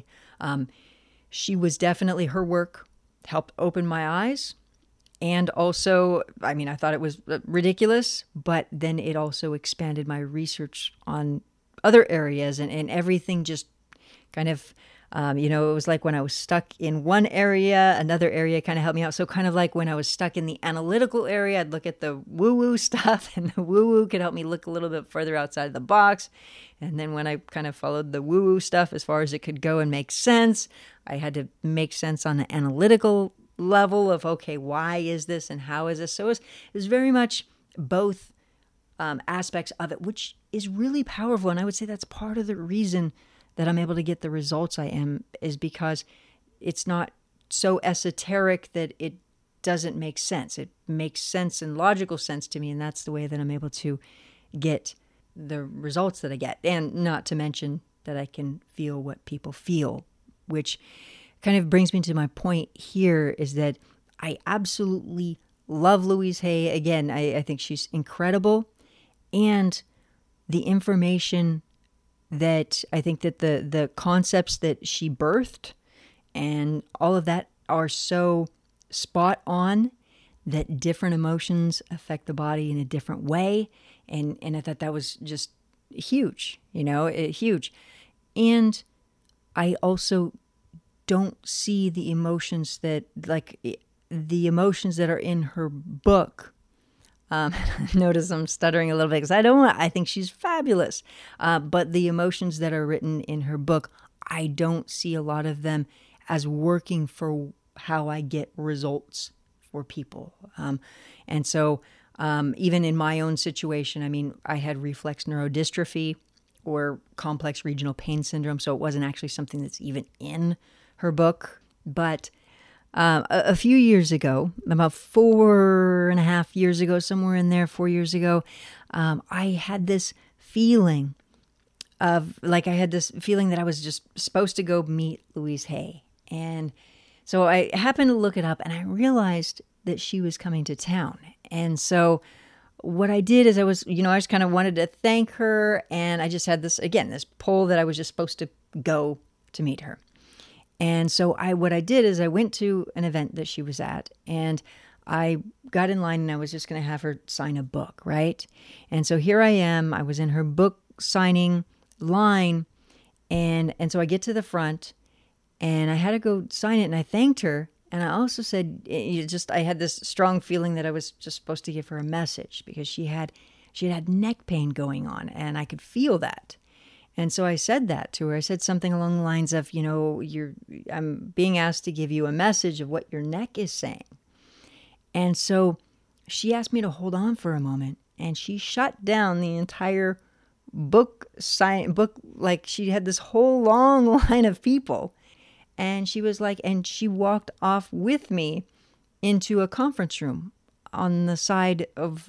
she was definitely, her work helped open my eyes. And also, I mean, I thought it was ridiculous, but then it also expanded my research on other areas, and everything just kind of, it was like when I was stuck in one area, another area kind of helped me out. So kind of like when I was stuck in the analytical area, I'd look at the woo-woo stuff, and the woo-woo could help me look a little bit further outside the box. And then when I kind of followed the woo-woo stuff as far as it could go and make sense, I had to make sense on the analytical level of, okay, why is this and how is this? So it was very much both aspects of it, which is really powerful. And I would say that's part of the reason that I'm able to get the results I am, is because it's not so esoteric that it doesn't make sense. It makes sense and logical sense to me, and that's the way that I'm able to get the results that I get. And not to mention that I can feel what people feel, which kind of brings me to my point here, is that I absolutely love Louise Hay. Again, I think she's incredible. And the information that I think that the concepts that she birthed and all of that are so spot on, that different emotions affect the body in a different way. And I thought that was just huge, huge. And I also don't see the emotions that, like, the emotions that are in her book. Notice I'm stuttering a little bit because I think she's fabulous. But the emotions that are written in her book, I don't see a lot of them as working for how I get results for people. And so even in my own situation, I mean, I had reflex neurodystrophy or complex regional pain syndrome, so it wasn't actually something that's even in her book. But a few years ago, about 4.5 years ago, somewhere in there, 4 years ago, I had this feeling that I was just supposed to go meet Louise Hay. And so I happened to look it up, and I realized that she was coming to town. And so what I did is I just kind of wanted to thank her, and I just had this poll that I was just supposed to go to meet her. And so what I did is I went to an event that she was at, and I got in line, and I was just going to have her sign a book, right? And so here I am. I was in her book signing line, and so I get to the front, and I had to go sign it, and I thanked her. And I also said, I had this strong feeling that I was just supposed to give her a message, because she had neck pain going on, and I could feel that. And so I said that to her. I said something along the lines of, I'm being asked to give you a message of what your neck is saying. And so she asked me to hold on for a moment, and she shut down the entire book, like she had this whole long line of people. And she was like, and she walked off with me into a conference room on the side of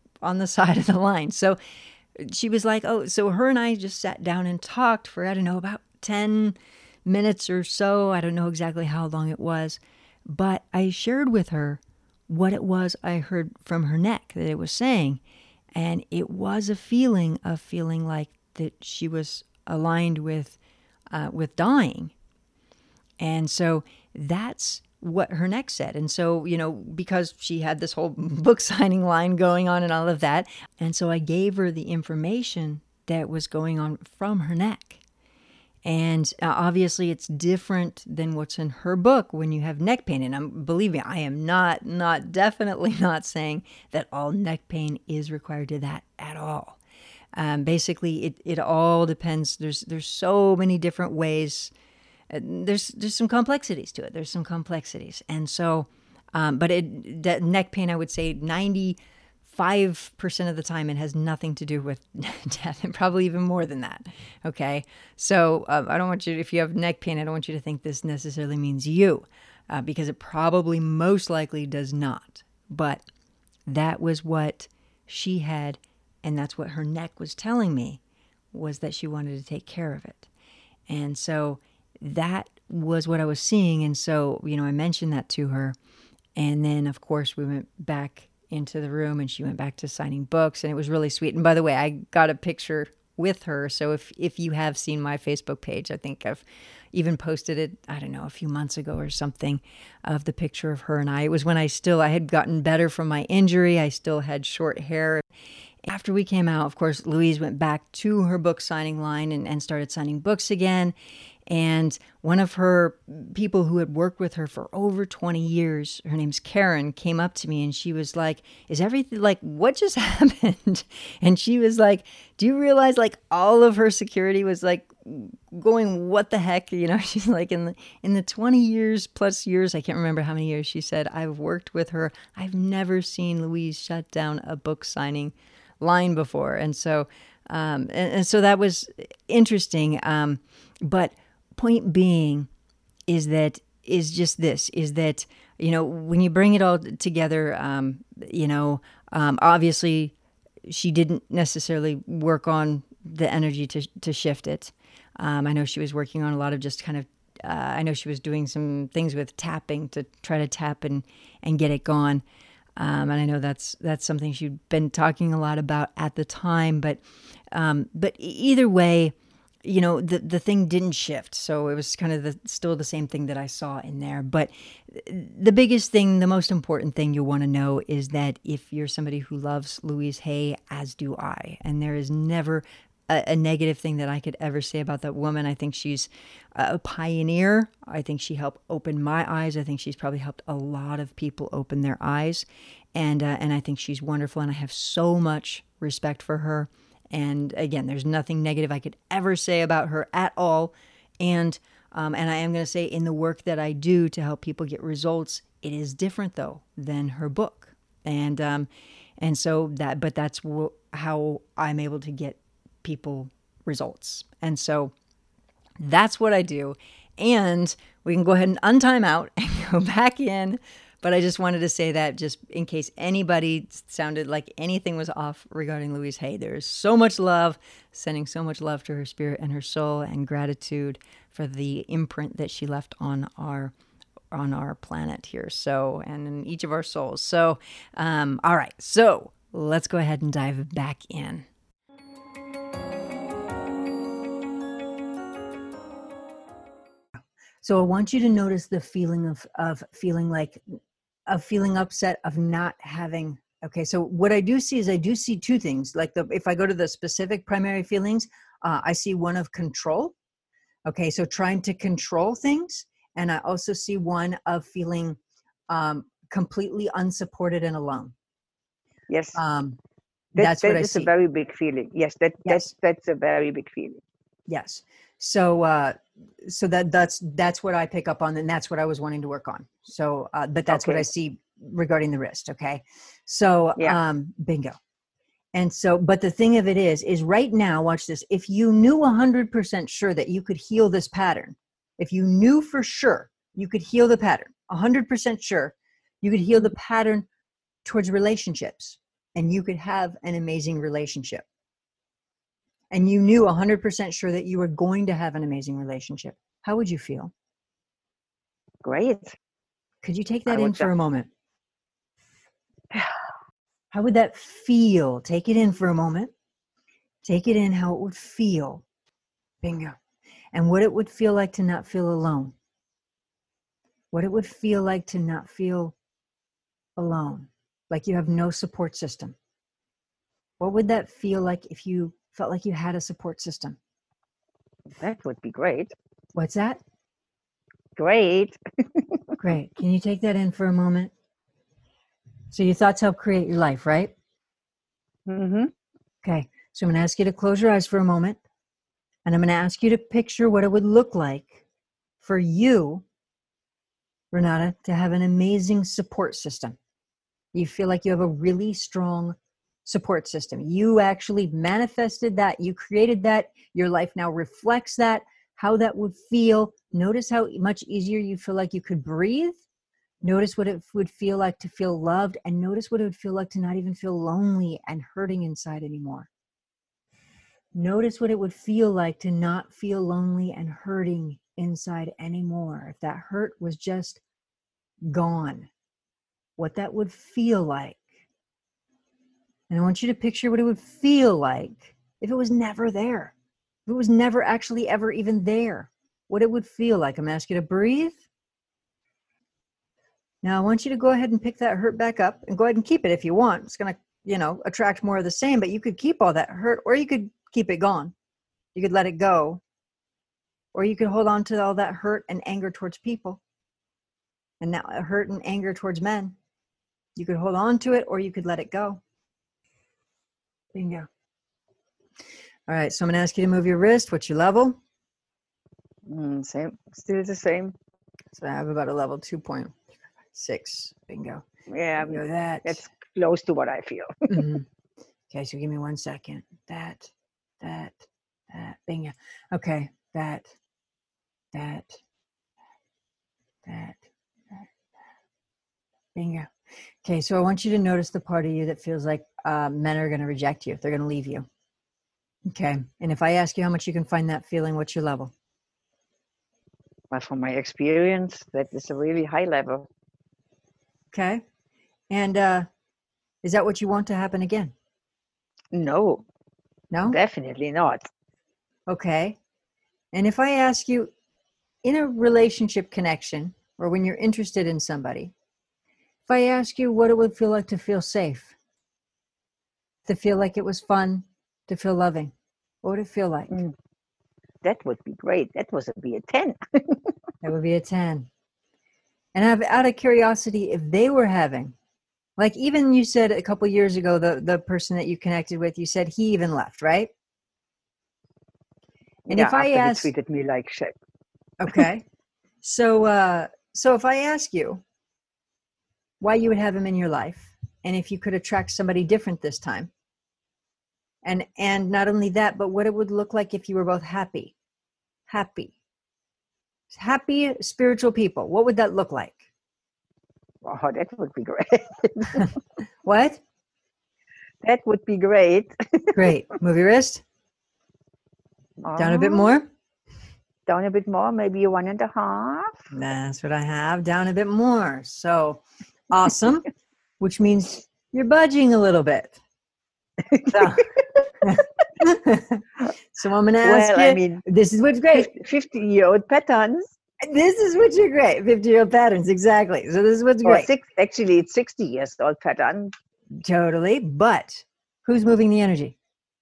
the line. So she was like, oh, so her and I just sat down and talked for, I don't know, about 10 minutes or so. I don't know exactly how long it was, but I shared with her what it was I heard from her neck that it was saying. And it was a feeling like that she was aligned with dying. And so that's what her neck said. And so, because she had this whole book signing line going on and all of that. And so I gave her the information that was going on from her neck. And obviously it's different than what's in her book when you have neck pain. And believe me, I am definitely not saying that all neck pain is required to that at all. Basically, it all depends. There's so many different ways. There's some complexities to it. There's some complexities. And so, but that neck pain, I would say 95% of the time, it has nothing to do with death, and probably even more than that. Okay. So I don't want you, if you have neck pain, I don't want you to think this necessarily means you, because it probably most likely does not. But that was what she had. And that's what her neck was telling me, was that she wanted to take care of it. And so that was what I was seeing. And so, I mentioned that to her. And then, of course, we went back into the room, and she went back to signing books, and it was really sweet. And by the way, I got a picture with her. So if you have seen my Facebook page, I think I've even posted it, I don't know, a few months ago or something, of the picture of her and I. It was when I had gotten better from my injury. I still had short hair. After we came out, of course, Louise went back to her book signing line and started signing books again. And one of her people who had worked with her for over 20 years, her name's Karen, came up to me, and she was like, is everything, like, what just happened? And she was like, do you realize, like, all of her security was like going, what the heck? She's like, in the 20 years plus years, I can't remember how many years she said, I've worked with her, I've never seen Louise shut down a book signing line before. And so, and so that was interesting. But point being is that, you know, when you bring it all together, you know, obviously she didn't necessarily work on the energy to shift it. I know she was working on a lot of just kind of, I know she was doing some things with tapping to try to tap and get it gone. And I know that's something she'd been talking a lot about at the time, but either way, you know, the thing didn't shift. So it was kind of still the same thing that I saw in there. But the biggest thing, the most important thing you want to know is that if you're somebody who loves Louise Hay, as do I, and there is never a negative thing that I could ever say about that woman. I think she's a pioneer. I think she helped open my eyes. I think she's probably helped a lot of people open their eyes. And I think she's wonderful. And I have so much respect for her. And again, there's nothing negative I could ever say about her at all. And I am going to say, in the work that I do to help people get results, it is different though than her book. And so that's how I'm able to get people results. And so that's what I do. And we can go ahead and untime out and go back in. But I just wanted to say that just in case anybody sounded like anything was off regarding Louise Hay. There's so much love, sending so much love to her spirit and her soul, and gratitude for the imprint that she left on our planet here. So, and in each of our souls. So, all right. So let's go ahead and dive back in. So I want you to notice the feeling of feeling upset, of not having. Okay, so what I do see is I do see two things. Like if I go to the specific primary feelings, I see one of control. Okay, so trying to control things, and I also see one of feeling completely unsupported and alone. Yes. That's what I is see. a very big feeling. Yes, that's a very big feeling. Yes. So that's what I pick up on, and that's what I was wanting to work on. So, but that's what I see regarding the wrist. Okay. So, bingo. And so, but the thing of it is right now, watch this. If you knew 100% sure that you could heal this pattern, if you knew for sure you could heal the pattern, 100% sure you could heal the pattern towards relationships, and you could have an amazing relationship. And you knew 100% sure that you were going to have an amazing relationship, how would you feel? Great. Could you take that in for a moment? How would that feel? Take it in for a moment. Take it in, how it would feel. Bingo. And what it would feel like to not feel alone. What it would feel like to not feel alone, like you have no support system. What would that feel like if you felt like you had a support system? That would be great. What's that? Great. Great. Can you take that in for a moment? So your thoughts help create your life, right? Mm-hmm. Okay. So I'm going to ask you to close your eyes for a moment. And I'm going to ask you to picture what it would look like for you, Renata, to have an amazing support system. You feel like you have a really strong support system. You actually manifested that. You created that. Your life now reflects that. How that would feel. Notice how much easier you feel like you could breathe. Notice what it would feel like to feel loved, and notice what it would feel like to not even feel lonely and hurting inside anymore. Notice what it would feel like to not feel lonely and hurting inside anymore. If that hurt was just gone, what that would feel like. And I want you to picture what it would feel like if it was never there. If it was never actually ever even there, what it would feel like. I'm asking you to breathe. Now I want you to go ahead and pick that hurt back up, and go ahead and keep it if you want. It's going to, attract more of the same, but you could keep all that hurt, or you could keep it gone. You could let it go, or you could hold on to all that hurt and anger towards people, and now hurt and anger towards men. You could hold on to it, or you could let it go. Bingo. All right, so I'm going to ask you to move your wrist. What's your level? Same. Still the same. So I have about a level 2.6. Bingo. Yeah, Bingo that. That's close to what I feel. Mm-hmm. Okay, so give me 1 second. That, bingo. Okay, that, that, bingo. Okay, so I want you to notice the part of you that feels like men are going to reject you. They're going to leave you. Okay, and if I ask you how much you can find that feeling, what's your level? But from my experience, that is a really high level. Okay, and is that what you want to happen again? No, No? definitely not. Okay, and if I ask you in a relationship connection or when you're interested in somebody, if I ask you what it would feel like to feel safe, to feel like it was fun, to feel loving, what would it feel like? That would be great. That would be a 10. That would be a 10. And out of curiosity, if they were having, like even you said a couple years ago, the person that you connected with, you said he even left, right? And Yeah, if I after he ask, treated me like shit. okay, so if I ask you why you would have him in your life, and if you could attract somebody different this time, and not only that, but what it would look like if you were both happy spiritual people, what would that look like? Oh, that would be great. What? That would be great. Great. Move your wrist down a bit more. Down a bit more, maybe a 1.5. That's what I have. Down a bit more. So awesome, which means you're budging a little bit. So, so I'm going to ask you, I mean, this is what's great. 50-year-old patterns. This is what's great. 50-year-old patterns. Exactly. So this is what's great. Actually, it's 60 years old pattern. Totally. But who's moving the energy?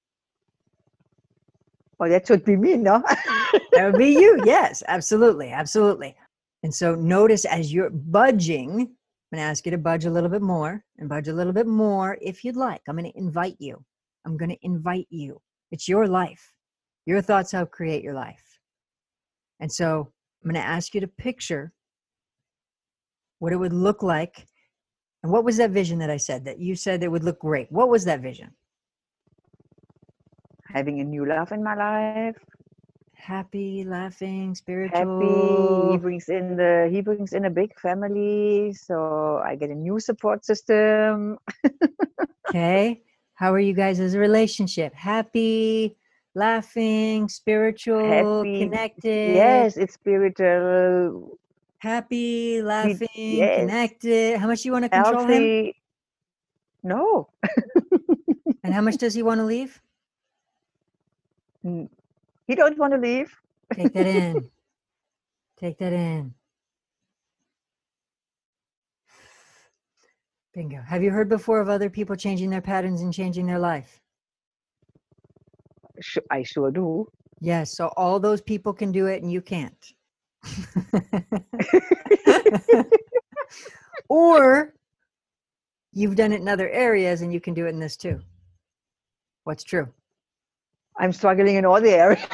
Oh, that should be me, no? That would be you. Yes, absolutely. Absolutely. And so notice as you're budging, I'm going to ask you to budge a little bit more and budge a little bit more if you'd like. I'm going to invite you. I'm going to invite you. It's your life. Your thoughts help create your life. And so I'm going to ask you to picture what it would look like. And what was that vision that I said that you said it would look great? What was that vision? Having a new love in my life. Happy, laughing, spiritual. Happy. He brings in a big family, so I get a new support system. Okay. How are you guys as a relationship? Happy, laughing, spiritual, Happy. connected. Yes, it's spiritual. Happy, laughing, connected. How much do you want to control healthy. him? No. And how much does he want to leave? He don't want to leave. Take that in. Take that in. Bingo. Have you heard before of other people changing their patterns and changing their life? I sure do. Yes. So all those people can do it and you can't. Or you've done it in other areas and you can do it in this too. What's true? I'm struggling in all the areas.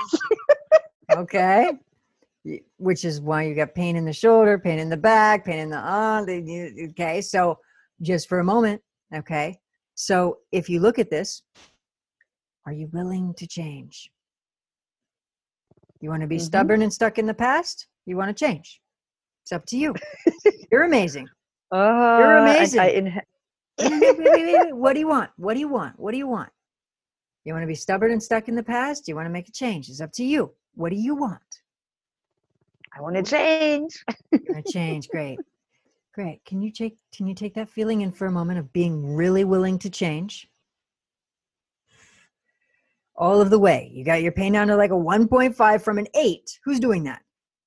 Okay. Which is why you got pain in the shoulder, pain in the back, pain in the arm. Okay. So just for a moment. Okay. So if you look at this, are you willing to change? You want to be stubborn and stuck in the past? You want to change? It's up to you. You're amazing. You're amazing. Wait. What do you want? What do you want? What do you want? You want to be stubborn and stuck in the past? You want to make a change? It's up to you. What do you want? I want to change. You want to change. Great. Great. Can you take that feeling in for a moment of being really willing to change? All of the way. You got your pain down to like a 1.5 from an 8. Who's doing that?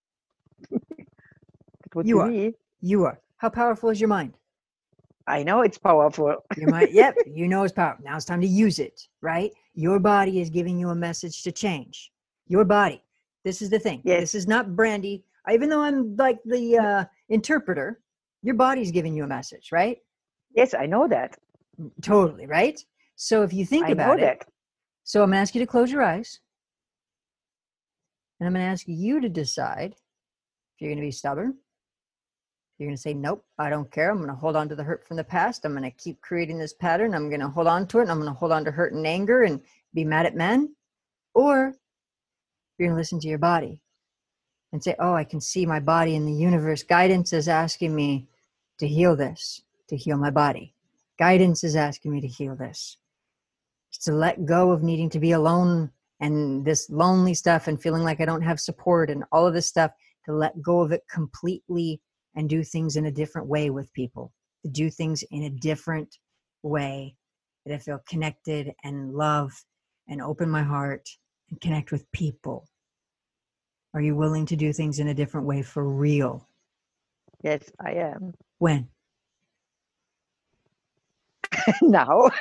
You are. Me. You are. How powerful is your mind? I know it's powerful. Your mind, yep, you know it's powerful. Now it's time to use it, right? Your body is giving you a message to change. Your body. This is the thing. Yes. This is not Brandy. Even though I'm like the interpreter, your body's giving you a message, right? Yes, I know that. Totally, right? So if you think about it, so I'm going to ask you to close your eyes. And I'm going to ask you to decide if you're going to be stubborn, You're going to say, nope, I don't care. I'm going to hold on to the hurt from the past. I'm going to keep creating this pattern. I'm going to hold on to it. And I'm going to hold on to hurt and anger and be mad at men. Or you're going to listen to your body and say, oh, I can see my body in the universe. Guidance is asking me to heal this, to heal my body. Guidance is asking me to heal this. It's to let go of needing to be alone and this lonely stuff and feeling like I don't have support and all of this stuff, to let go of it completely and do things in a different way with people, to do things in a different way that I feel connected and love and open my heart and connect with people. Are you willing to do things in a different way for real? Yes, I am. When? Now.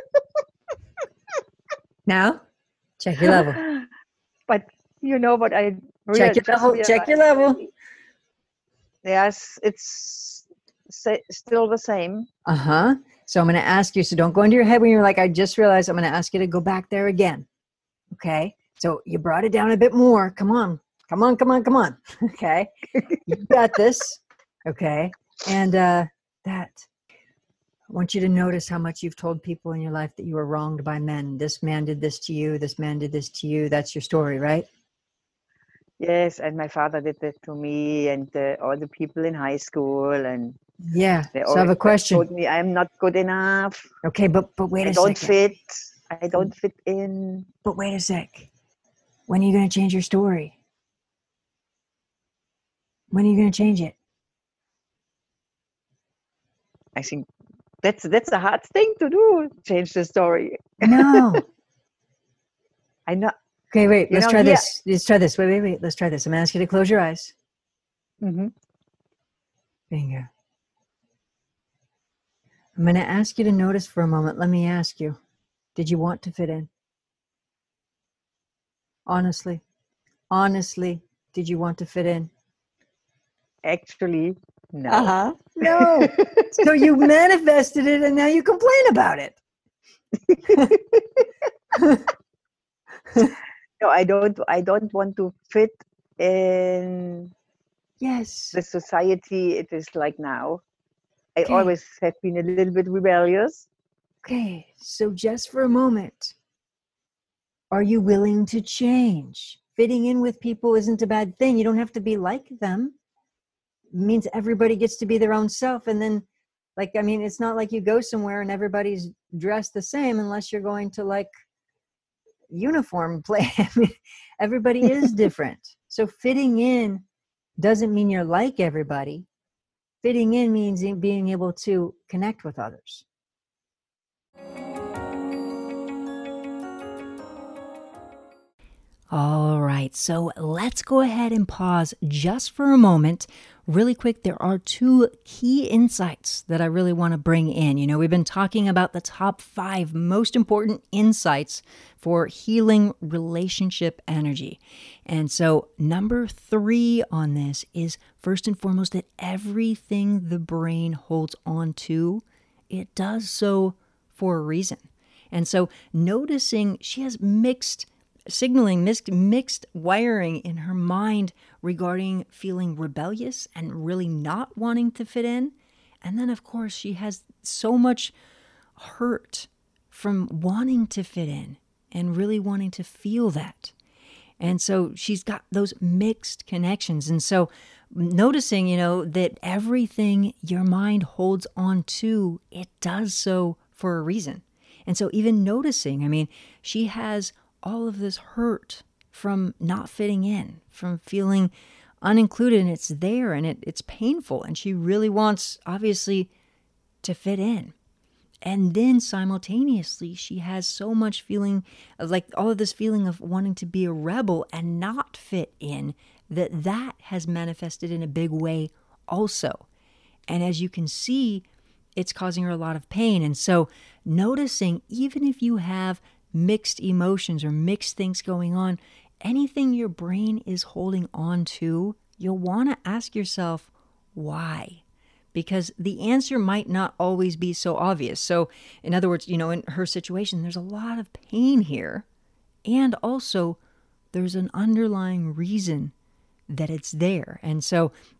Now? Check your level. But you know what I Check your level. Check your level. Yes, it's still the same. Uh-huh. So I'm going to ask you, so don't go into your head when you're like, I just realized. I'm going to ask you to go back there again. Okay? So you brought it down a bit more. Come on. Come on, come on, come on. Okay? You got this. Okay? And I want you to notice how much you've told people in your life that you were wronged by men. This man did this to you. This man did this to you. That's your story, right? Yes, and my father did that to me, and all the people in high school, and yeah. they So I have a question. told me I'm not good enough. Okay, but wait a second. I don't fit. I don't fit in. But wait a sec. When are you going to change your story? When are you going to change it? I think that's a hard thing to do. Change the story. No. I know. Okay, wait. Let's try this. Let's try this. Wait. Let's try this. I'm going to ask you to close your eyes. Mm-hmm. Bingo. I'm going to ask you to notice for a moment. Let me ask you. Did you want to fit in? Honestly, did you want to fit in? Actually, no. No. So you manifested it and now you complain about it. No, I don't want to fit in the society it is like now. I always have been a little bit rebellious. Okay, so just for a moment, are you willing to change? Fitting in with people isn't a bad thing. You don't have to be like them. It means everybody gets to be their own self. And then, it's not like you go somewhere and everybody's dressed the same unless you're going to uniform play. Everybody is different. So fitting in doesn't mean you're like everybody. Fitting in means being able to connect with others. All right, so let's go ahead and pause just for a moment. Really quick, there are 2 key insights that I really want to bring in. We've been talking about the top 5 most important insights for healing relationship energy. And so number 3 on this is, first and foremost, that everything the brain holds on to, it does so for a reason. And so noticing she has mixed wiring in her mind regarding feeling rebellious and really not wanting to fit in. And then, of course, she has so much hurt from wanting to fit in and really wanting to feel that. And so she's got those mixed connections. And so noticing, that everything your mind holds on to, it does so for a reason. And so even noticing, she has all of this hurt from not fitting in, from feeling unincluded, and it's there and it's painful, and she really wants, obviously, to fit in. And then simultaneously, she has so much feeling of all of this feeling of wanting to be a rebel and not fit in, that has manifested in a big way also. And as you can see, it's causing her a lot of pain. And so noticing, even if you have mixed emotions or mixed things going on, anything your brain is holding on to, you'll want to ask yourself, why? Because the answer might not always be so obvious. So in other words, in her situation, there's a lot of pain here. And also there's an underlying reason that it's there. And so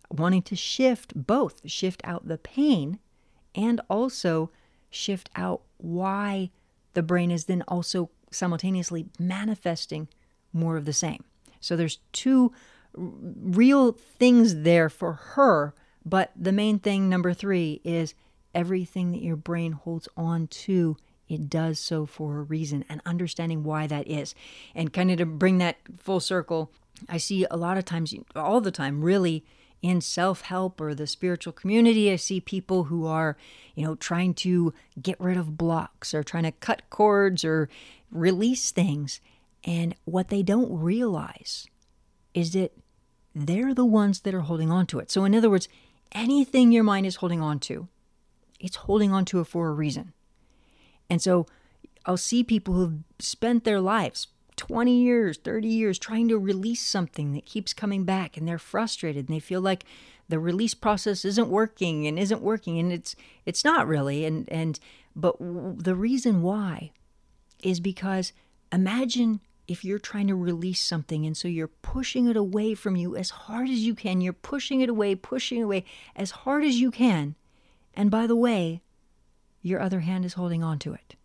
wanting to shift out the pain and also shift out why the brain is then also simultaneously manifesting more of the same. So there's two real things there for her, but the main thing, number 3, is everything that your brain holds on to, it does so for a reason, and understanding why that is. And kind of to bring that full circle, I see a lot of times, all the time really, in self-help or the spiritual community, I see people who are, trying to get rid of blocks or trying to cut cords or release things. And what they don't realize is that they're the ones that are holding on to it. So in other words, anything your mind is holding on to, it's holding on to it for a reason. And so I'll see people who've spent their lives 20 years, 30 years trying to release something that keeps coming back, and they're frustrated and they feel like the release process isn't working, and it's not really. But the reason why is because imagine if you're trying to release something, and so you're pushing it away from you as hard as you can. You're pushing it away as hard as you can. And by the way, your other hand is holding on to it.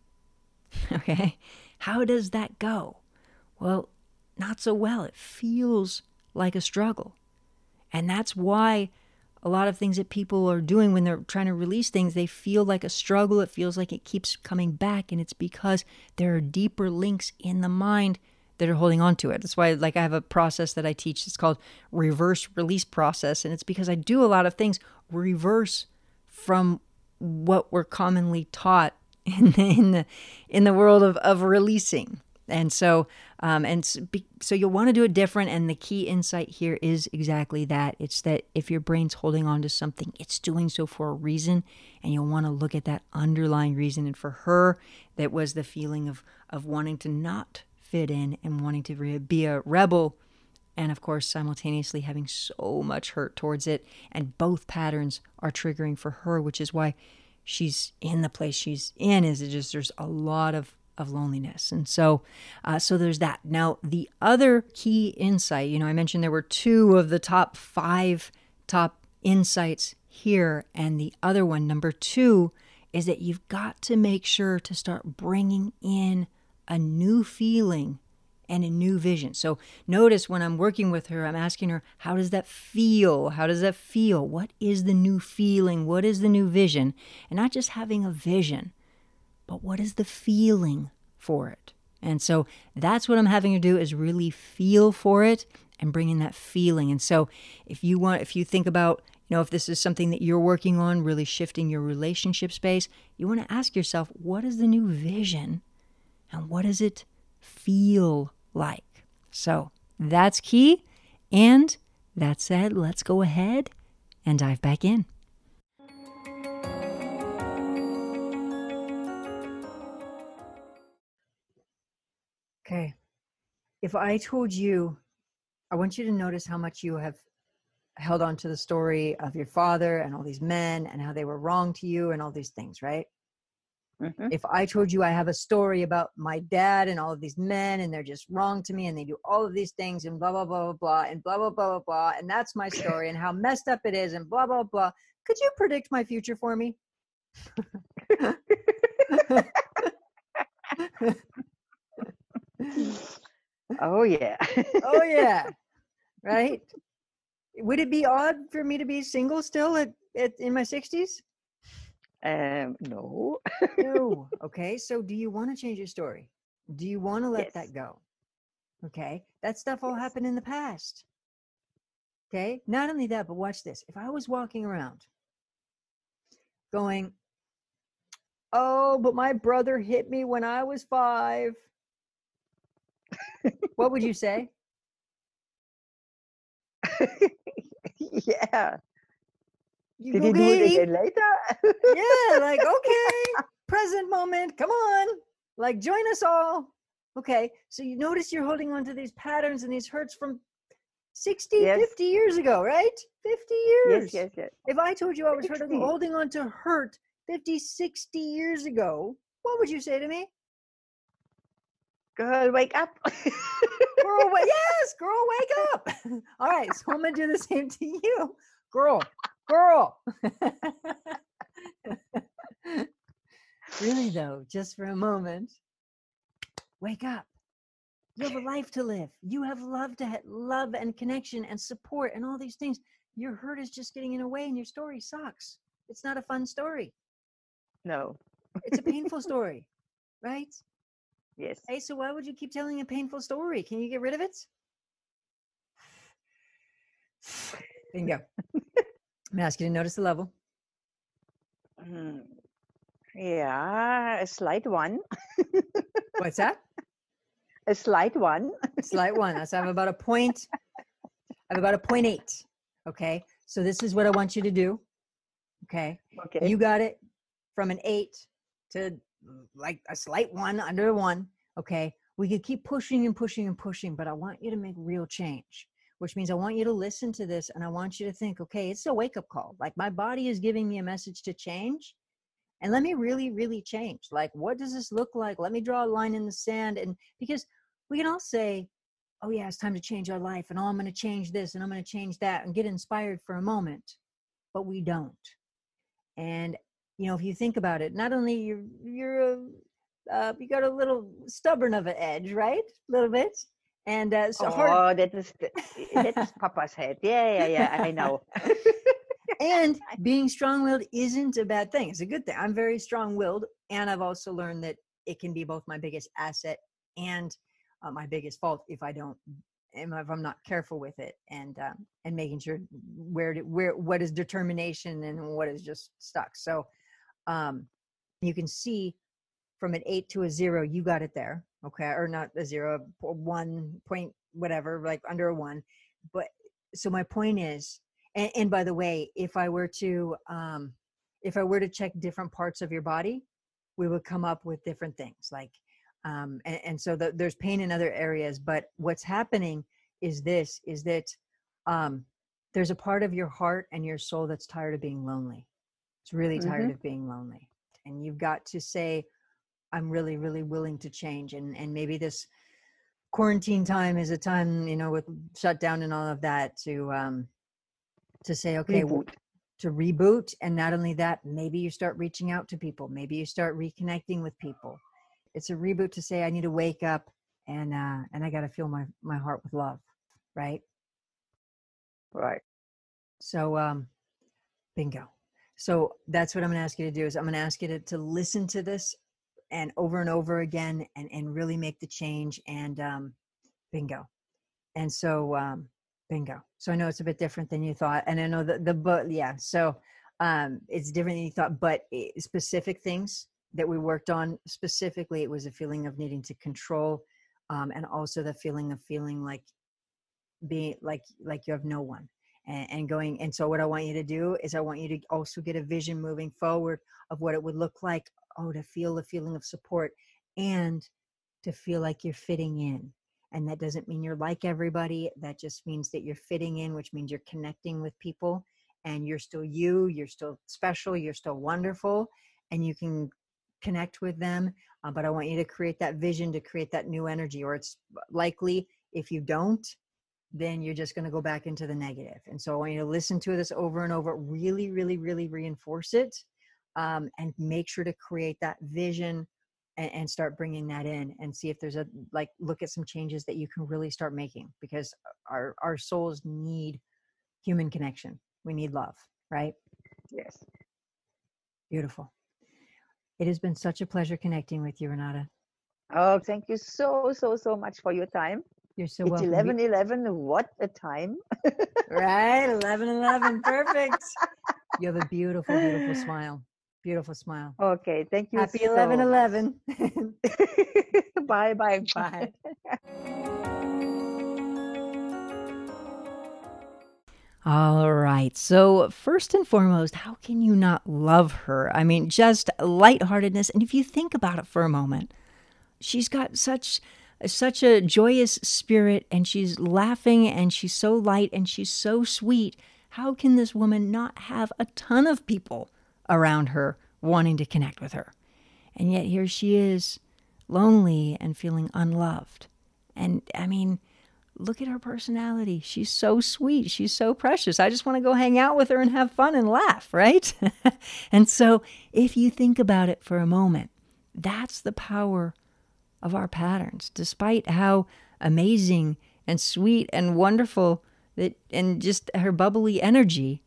Okay? How does that go? Well, not so well. It feels like a struggle. And that's why a lot of things that people are doing when they're trying to release things, they feel like a struggle. It feels like it keeps coming back. And it's because there are deeper links in the mind that are holding on to it. That's why, I have a process that I teach. It's called reverse release process. And it's because I do a lot of things reverse from what we're commonly taught in the world of releasing. And so so you'll want to do it different. And the key insight here is exactly that. It's that if your brain's holding on to something, it's doing so for a reason, and you'll want to look at that underlying reason. And for her, that was the feeling of wanting to not fit in and wanting to be a rebel, and of course simultaneously having so much hurt towards it. And both patterns are triggering for her, which is why she's in the place she's in. There's a lot of loneliness. And so there's that. Now, the other key insight, I mentioned there were 2 of the top 5 insights here. And the other one, number 2, is that you've got to make sure to start bringing in a new feeling and a new vision. So notice when I'm working with her, I'm asking her, how does that feel? How does that feel? What is the new feeling? What is the new vision? And not just having a vision, but what is the feeling for it? And so that's what I'm having her do, is really feel for it and bring in that feeling. And so if you think about, if this is something that you're working on, really shifting your relationship space, you want to ask yourself, what is the new vision and what does it feel like? So that's key. And that said, let's go ahead and dive back in. Okay. If I told you, I want you to notice how much you have held on to the story of your father and all these men and how they were wrong to you and all these things, right? Mm-hmm. If I told you I have a story about my dad and all of these men and they're just wrong to me and they do all of these things and blah, blah, blah, blah, blah, and blah, blah, blah, blah, blah, and that's my story and how messed up it is and blah, blah, blah. Could you predict my future for me? Oh, yeah. Oh, yeah. Right? Would it be odd for me to be single still in my 60s? No. No. Okay. So do you want to change your story? Do you want to let that go? Okay. That stuff all happened in the past. Okay. Not only that, but watch this. If I was walking around going, oh, but my brother hit me when I was 5. What would you say? Yeah. Did he do it again later? Yeah, like, okay, present moment, come on, like, join us all. Okay, so you notice you're holding on to these patterns and these hurts from 60, 50 years ago, right? 50 years. Yes. If I told you I was holding on to hurt 50, 60 years ago, what would you say to me? Girl, wake up. Girl, yes, this? Girl, wake up. All right. So I'm going to do the same to you. Girl. Really, though, just for a moment, wake up. You have a life to live. You have love love and connection and support and all these things. Your hurt is just getting in the way and your story sucks. It's not a fun story. No. It's a painful story, right? Yes. Hey, so why would you keep telling a painful story? Can you get rid of it? Bingo. I'm going to ask you to notice the level. Yeah, a slight one. What's that? A slight one. Slight one. So I have about a 0.8. Okay. So this is what I want you to do. Okay. Okay. You got it from an 8 to like a slight 1, under a 1. Okay. We could keep pushing and pushing and pushing, but I want you to make real change, which means I want you to listen to this and I want you to think, okay, it's a wake-up call. Like my body is giving me a message to change. And let me really, really change. Like, what does this look like? Let me draw a line in the sand. And because we can all say, oh yeah, it's time to change our life. And oh, I'm going to change this and I'm going to change that and get inspired for a moment, but we don't. And, you know, if you think about it, not only you got a little stubborn of an edge, right? A little bit. And hard. That is Papa's head. Yeah, I know. And being strong-willed isn't a bad thing. It's a good thing. I'm very strong-willed, and I've also learned that it can be both my biggest asset and my biggest fault if I'm not careful with it, and making sure what is determination and what is just stuck. So you can see from an 8 to a 0, you got it there, okay, or not a 0, 1 point, whatever, like under a 1. But so my point is. And by the way, if I were to check different parts of your body, we would come up with different things. Like, so there's pain in other areas. But what's happening is that there's a part of your heart and your soul that's tired of being lonely. It's really tired of being lonely, and you've got to say, I'm really, really willing to change. And maybe this quarantine time is a time, you know, with shutdown and all of that, to say, okay, to reboot. And not only that, maybe you start reaching out to people. Maybe you start reconnecting with people. It's a reboot to say, I need to wake up and I got to fill my heart with love. Right. Right. So, bingo. So that's what I'm going to ask you to do is I'm going to ask you to listen to this and over again and really make the change and bingo. And so, bingo. So I know it's a bit different than you thought. And I know but yeah. So it's different than you thought, but specific things that we worked on specifically, it was a feeling of needing to control, and also the feeling of feeling like being like you have no one and going. And so what I want you to do is I want you to also get a vision moving forward of what it would look like. Oh, to feel the feeling of support and to feel like you're fitting in. And that doesn't mean you're like everybody. That just means that you're fitting in, which means you're connecting with people and you're still you're still special, you're still wonderful, and you can connect with them. But I want you to create that vision, to create that new energy, or it's likely if you don't, then you're just going to go back into the negative. And so I want you to listen to this over and over, really, really, really reinforce it, and make sure to create that vision and start bringing that in and see if there's look at some changes that you can really start making, because our souls need human connection. We need love, right? Yes. Beautiful. It has been such a pleasure connecting with you, Renata. Oh, thank you so much for your time. You're so welcome. It's 11:11. What a time. Right. 11:11. Perfect. You have a beautiful, beautiful smile. Beautiful smile. Okay, thank you. Happy 11/11. Bye. Bye. All right. So first and foremost, how can you not love her? I mean, just lightheartedness. And if you think about it for a moment, she's got such a joyous spirit, and she's laughing, and she's so light, and she's so sweet. How can this woman not have a ton of people around her wanting to connect with her? And yet here she is, lonely and feeling unloved. And I mean, look at her personality. She's so sweet. She's so precious. I just want to go hang out with her and have fun and laugh, right? And so if you think about it for a moment, that's the power of our patterns. Despite how amazing and sweet and wonderful that, and just her bubbly energy,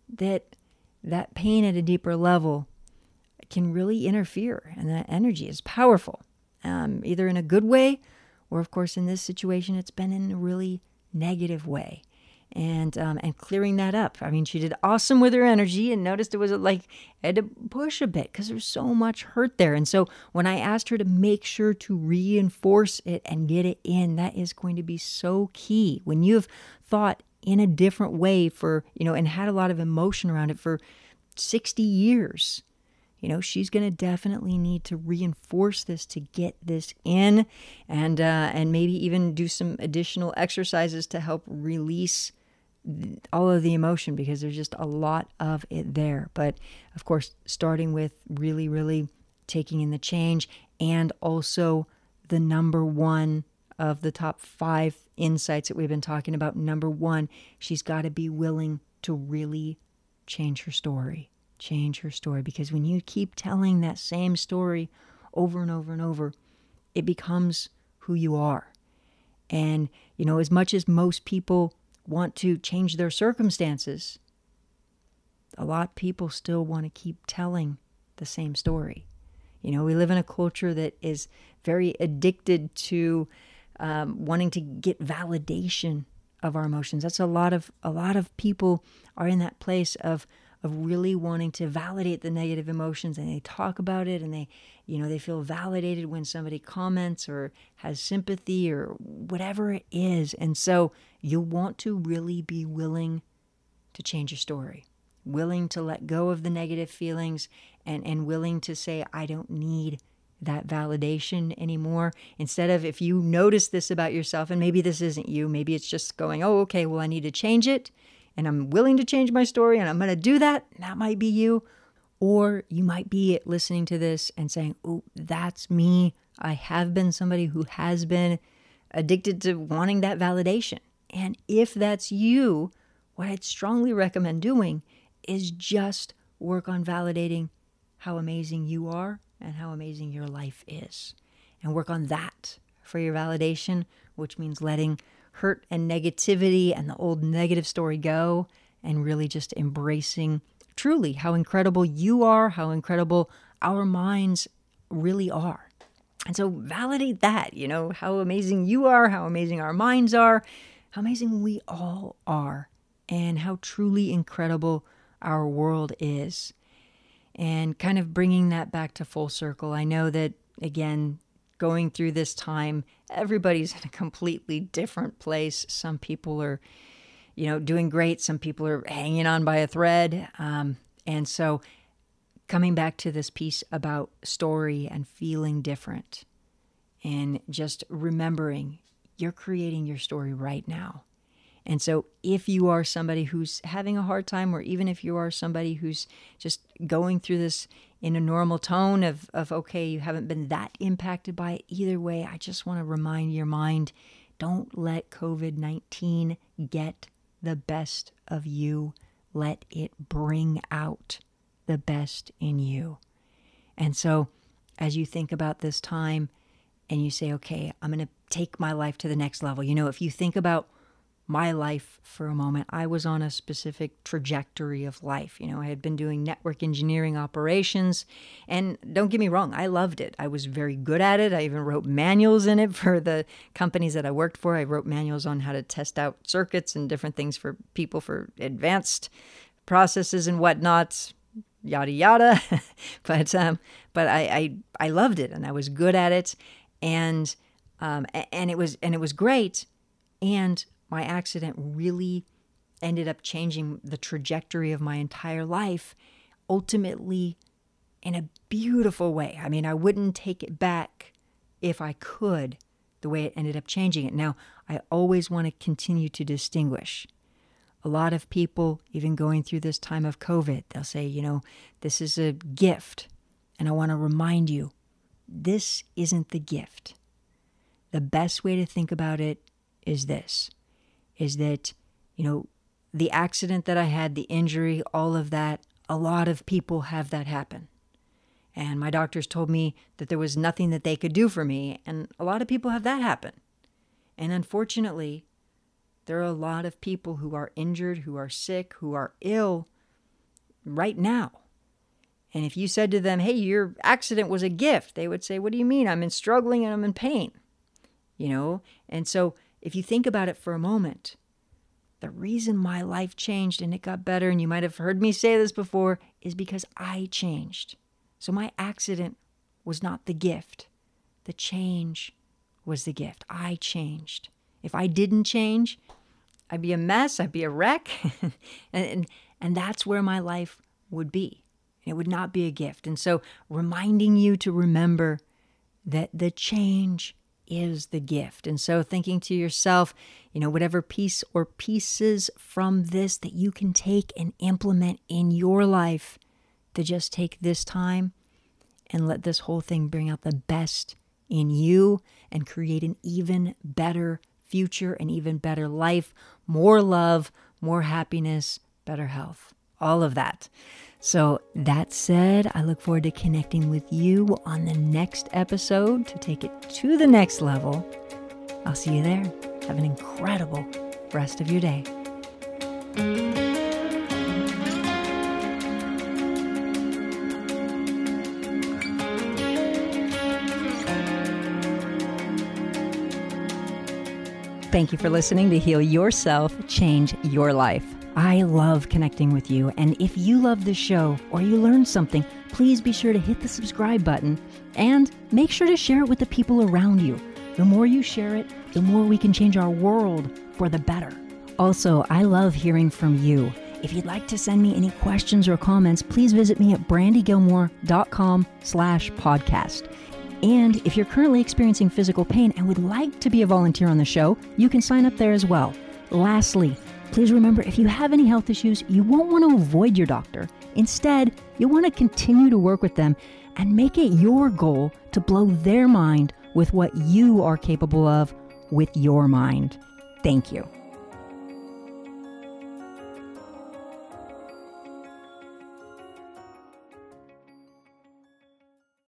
that pain at a deeper level can really interfere, and that energy is powerful, either in a good way, or of course in this situation it's been in a really negative way. And clearing that up. I mean, she did awesome with her energy, and noticed it was like I had to push a bit because there's so much hurt there. And so when I asked her to make sure to reinforce it and get it in, that is going to be so key. When you've thought in a different way for, and had a lot of emotion around it for 60 years, she's going to definitely need to reinforce this to get this in, and maybe even do some additional exercises to help release all of the emotion, because there's just a lot of it there. But of course, starting with really, really taking in the change, and also the number one of the top 5 insights that we've been talking about. Number 1, she's got to be willing to really change her story. Change her story, because when you keep telling that same story over and over and over, it becomes who you are. And, as much as most people want to change their circumstances, a lot of people still want to keep telling the same story. We live in a culture that is very addicted to wanting to get validation of our emotions. That's a lot of people are in that place of really wanting to validate the negative emotions, and they talk about it, and they feel validated when somebody comments or has sympathy or whatever it is. And so you'll want to really be willing to change your story, willing to let go of the negative feelings, and willing to say, I don't need that validation anymore. Instead of, if you notice this about yourself, and maybe this isn't you, maybe it's just going, oh, okay, well, I need to change it, and I'm willing to change my story, and I'm going to do that. That might be you. Or you might be listening to this and saying, oh, that's me. I have been somebody who has been addicted to wanting that validation. And if that's you, what I'd strongly recommend doing is just work on validating how amazing you are and how amazing your life is. And work on that for your validation, which means letting hurt and negativity and the old negative story go, and really just embracing truly how incredible you are, how incredible our minds really are. And so validate that, how amazing you are, how amazing our minds are, how amazing we all are, and how truly incredible our world is. And kind of bringing that back to full circle. I know that, again, going through this time, everybody's in a completely different place. Some people are, doing great. Some people are hanging on by a thread. And so coming back to this piece about story and feeling different, and just remembering you're creating your story right now. And so if you are somebody who's having a hard time, or even if you are somebody who's just going through this in a normal tone of okay, you haven't been that impacted by it, either way, I just want to remind your mind, don't let COVID-19 get the best of you. Let it bring out the best in you. And so as you think about this time and you say, okay, I'm going to take my life to the next level. If you think about my life for a moment, I was on a specific trajectory of life. I had been doing network engineering operations, and don't get me wrong, I loved it. I was very good at it. I even wrote manuals in it for the companies that I worked for. I wrote manuals on how to test out circuits and different things for people for advanced processes and whatnot, yada, yada. But I loved it, and I was good at it. And it was great. And my accident really ended up changing the trajectory of my entire life, ultimately in a beautiful way. I mean, I wouldn't take it back if I could, the way it ended up changing it. Now, I always want to continue to distinguish. A lot of people, even going through this time of COVID, they'll say, this is a gift. And I want to remind you, this isn't the gift. The best way to think about it is this, is that, the accident that I had, the injury, all of that, a lot of people have that happen. And my doctors told me that there was nothing that they could do for me. And a lot of people have that happen. And unfortunately, there are a lot of people who are injured, who are sick, who are ill right now. And if you said to them, hey, your accident was a gift, they would say, what do you mean? I'm struggling and I'm in pain. And so if you think about it for a moment, the reason my life changed and it got better, and you might have heard me say this before, is because I changed. So my accident was not the gift. The change was the gift. I changed. If I didn't change, I'd be a mess. I'd be a wreck. and that's where my life would be. It would not be a gift. And so reminding you to remember that the change is the gift. And so thinking to yourself, whatever piece or pieces from this that you can take and implement in your life, to just take this time and let this whole thing bring out the best in you and create an even better future, an even better life, more love, more happiness, better health, all of that. So that said, I look forward to connecting with you on the next episode to take it to the next level. I'll see you there. Have an incredible rest of your day. Thank you for listening to Heal Yourself, Change Your Life. I love connecting with you, and if you love this show or you learned something, please be sure to hit the subscribe button and make sure to share it with the people around you. The more you share it, the more we can change our world for the better. Also, I love hearing from you. If you'd like to send me any questions or comments, please visit me at brandygilmore.com/podcast. And if you're currently experiencing physical pain and would like to be a volunteer on the show, you can sign up there as well. Lastly, please remember, if you have any health issues, you won't want to avoid your doctor. Instead, you'll want to continue to work with them and make it your goal to blow their mind with what you are capable of with your mind. Thank you.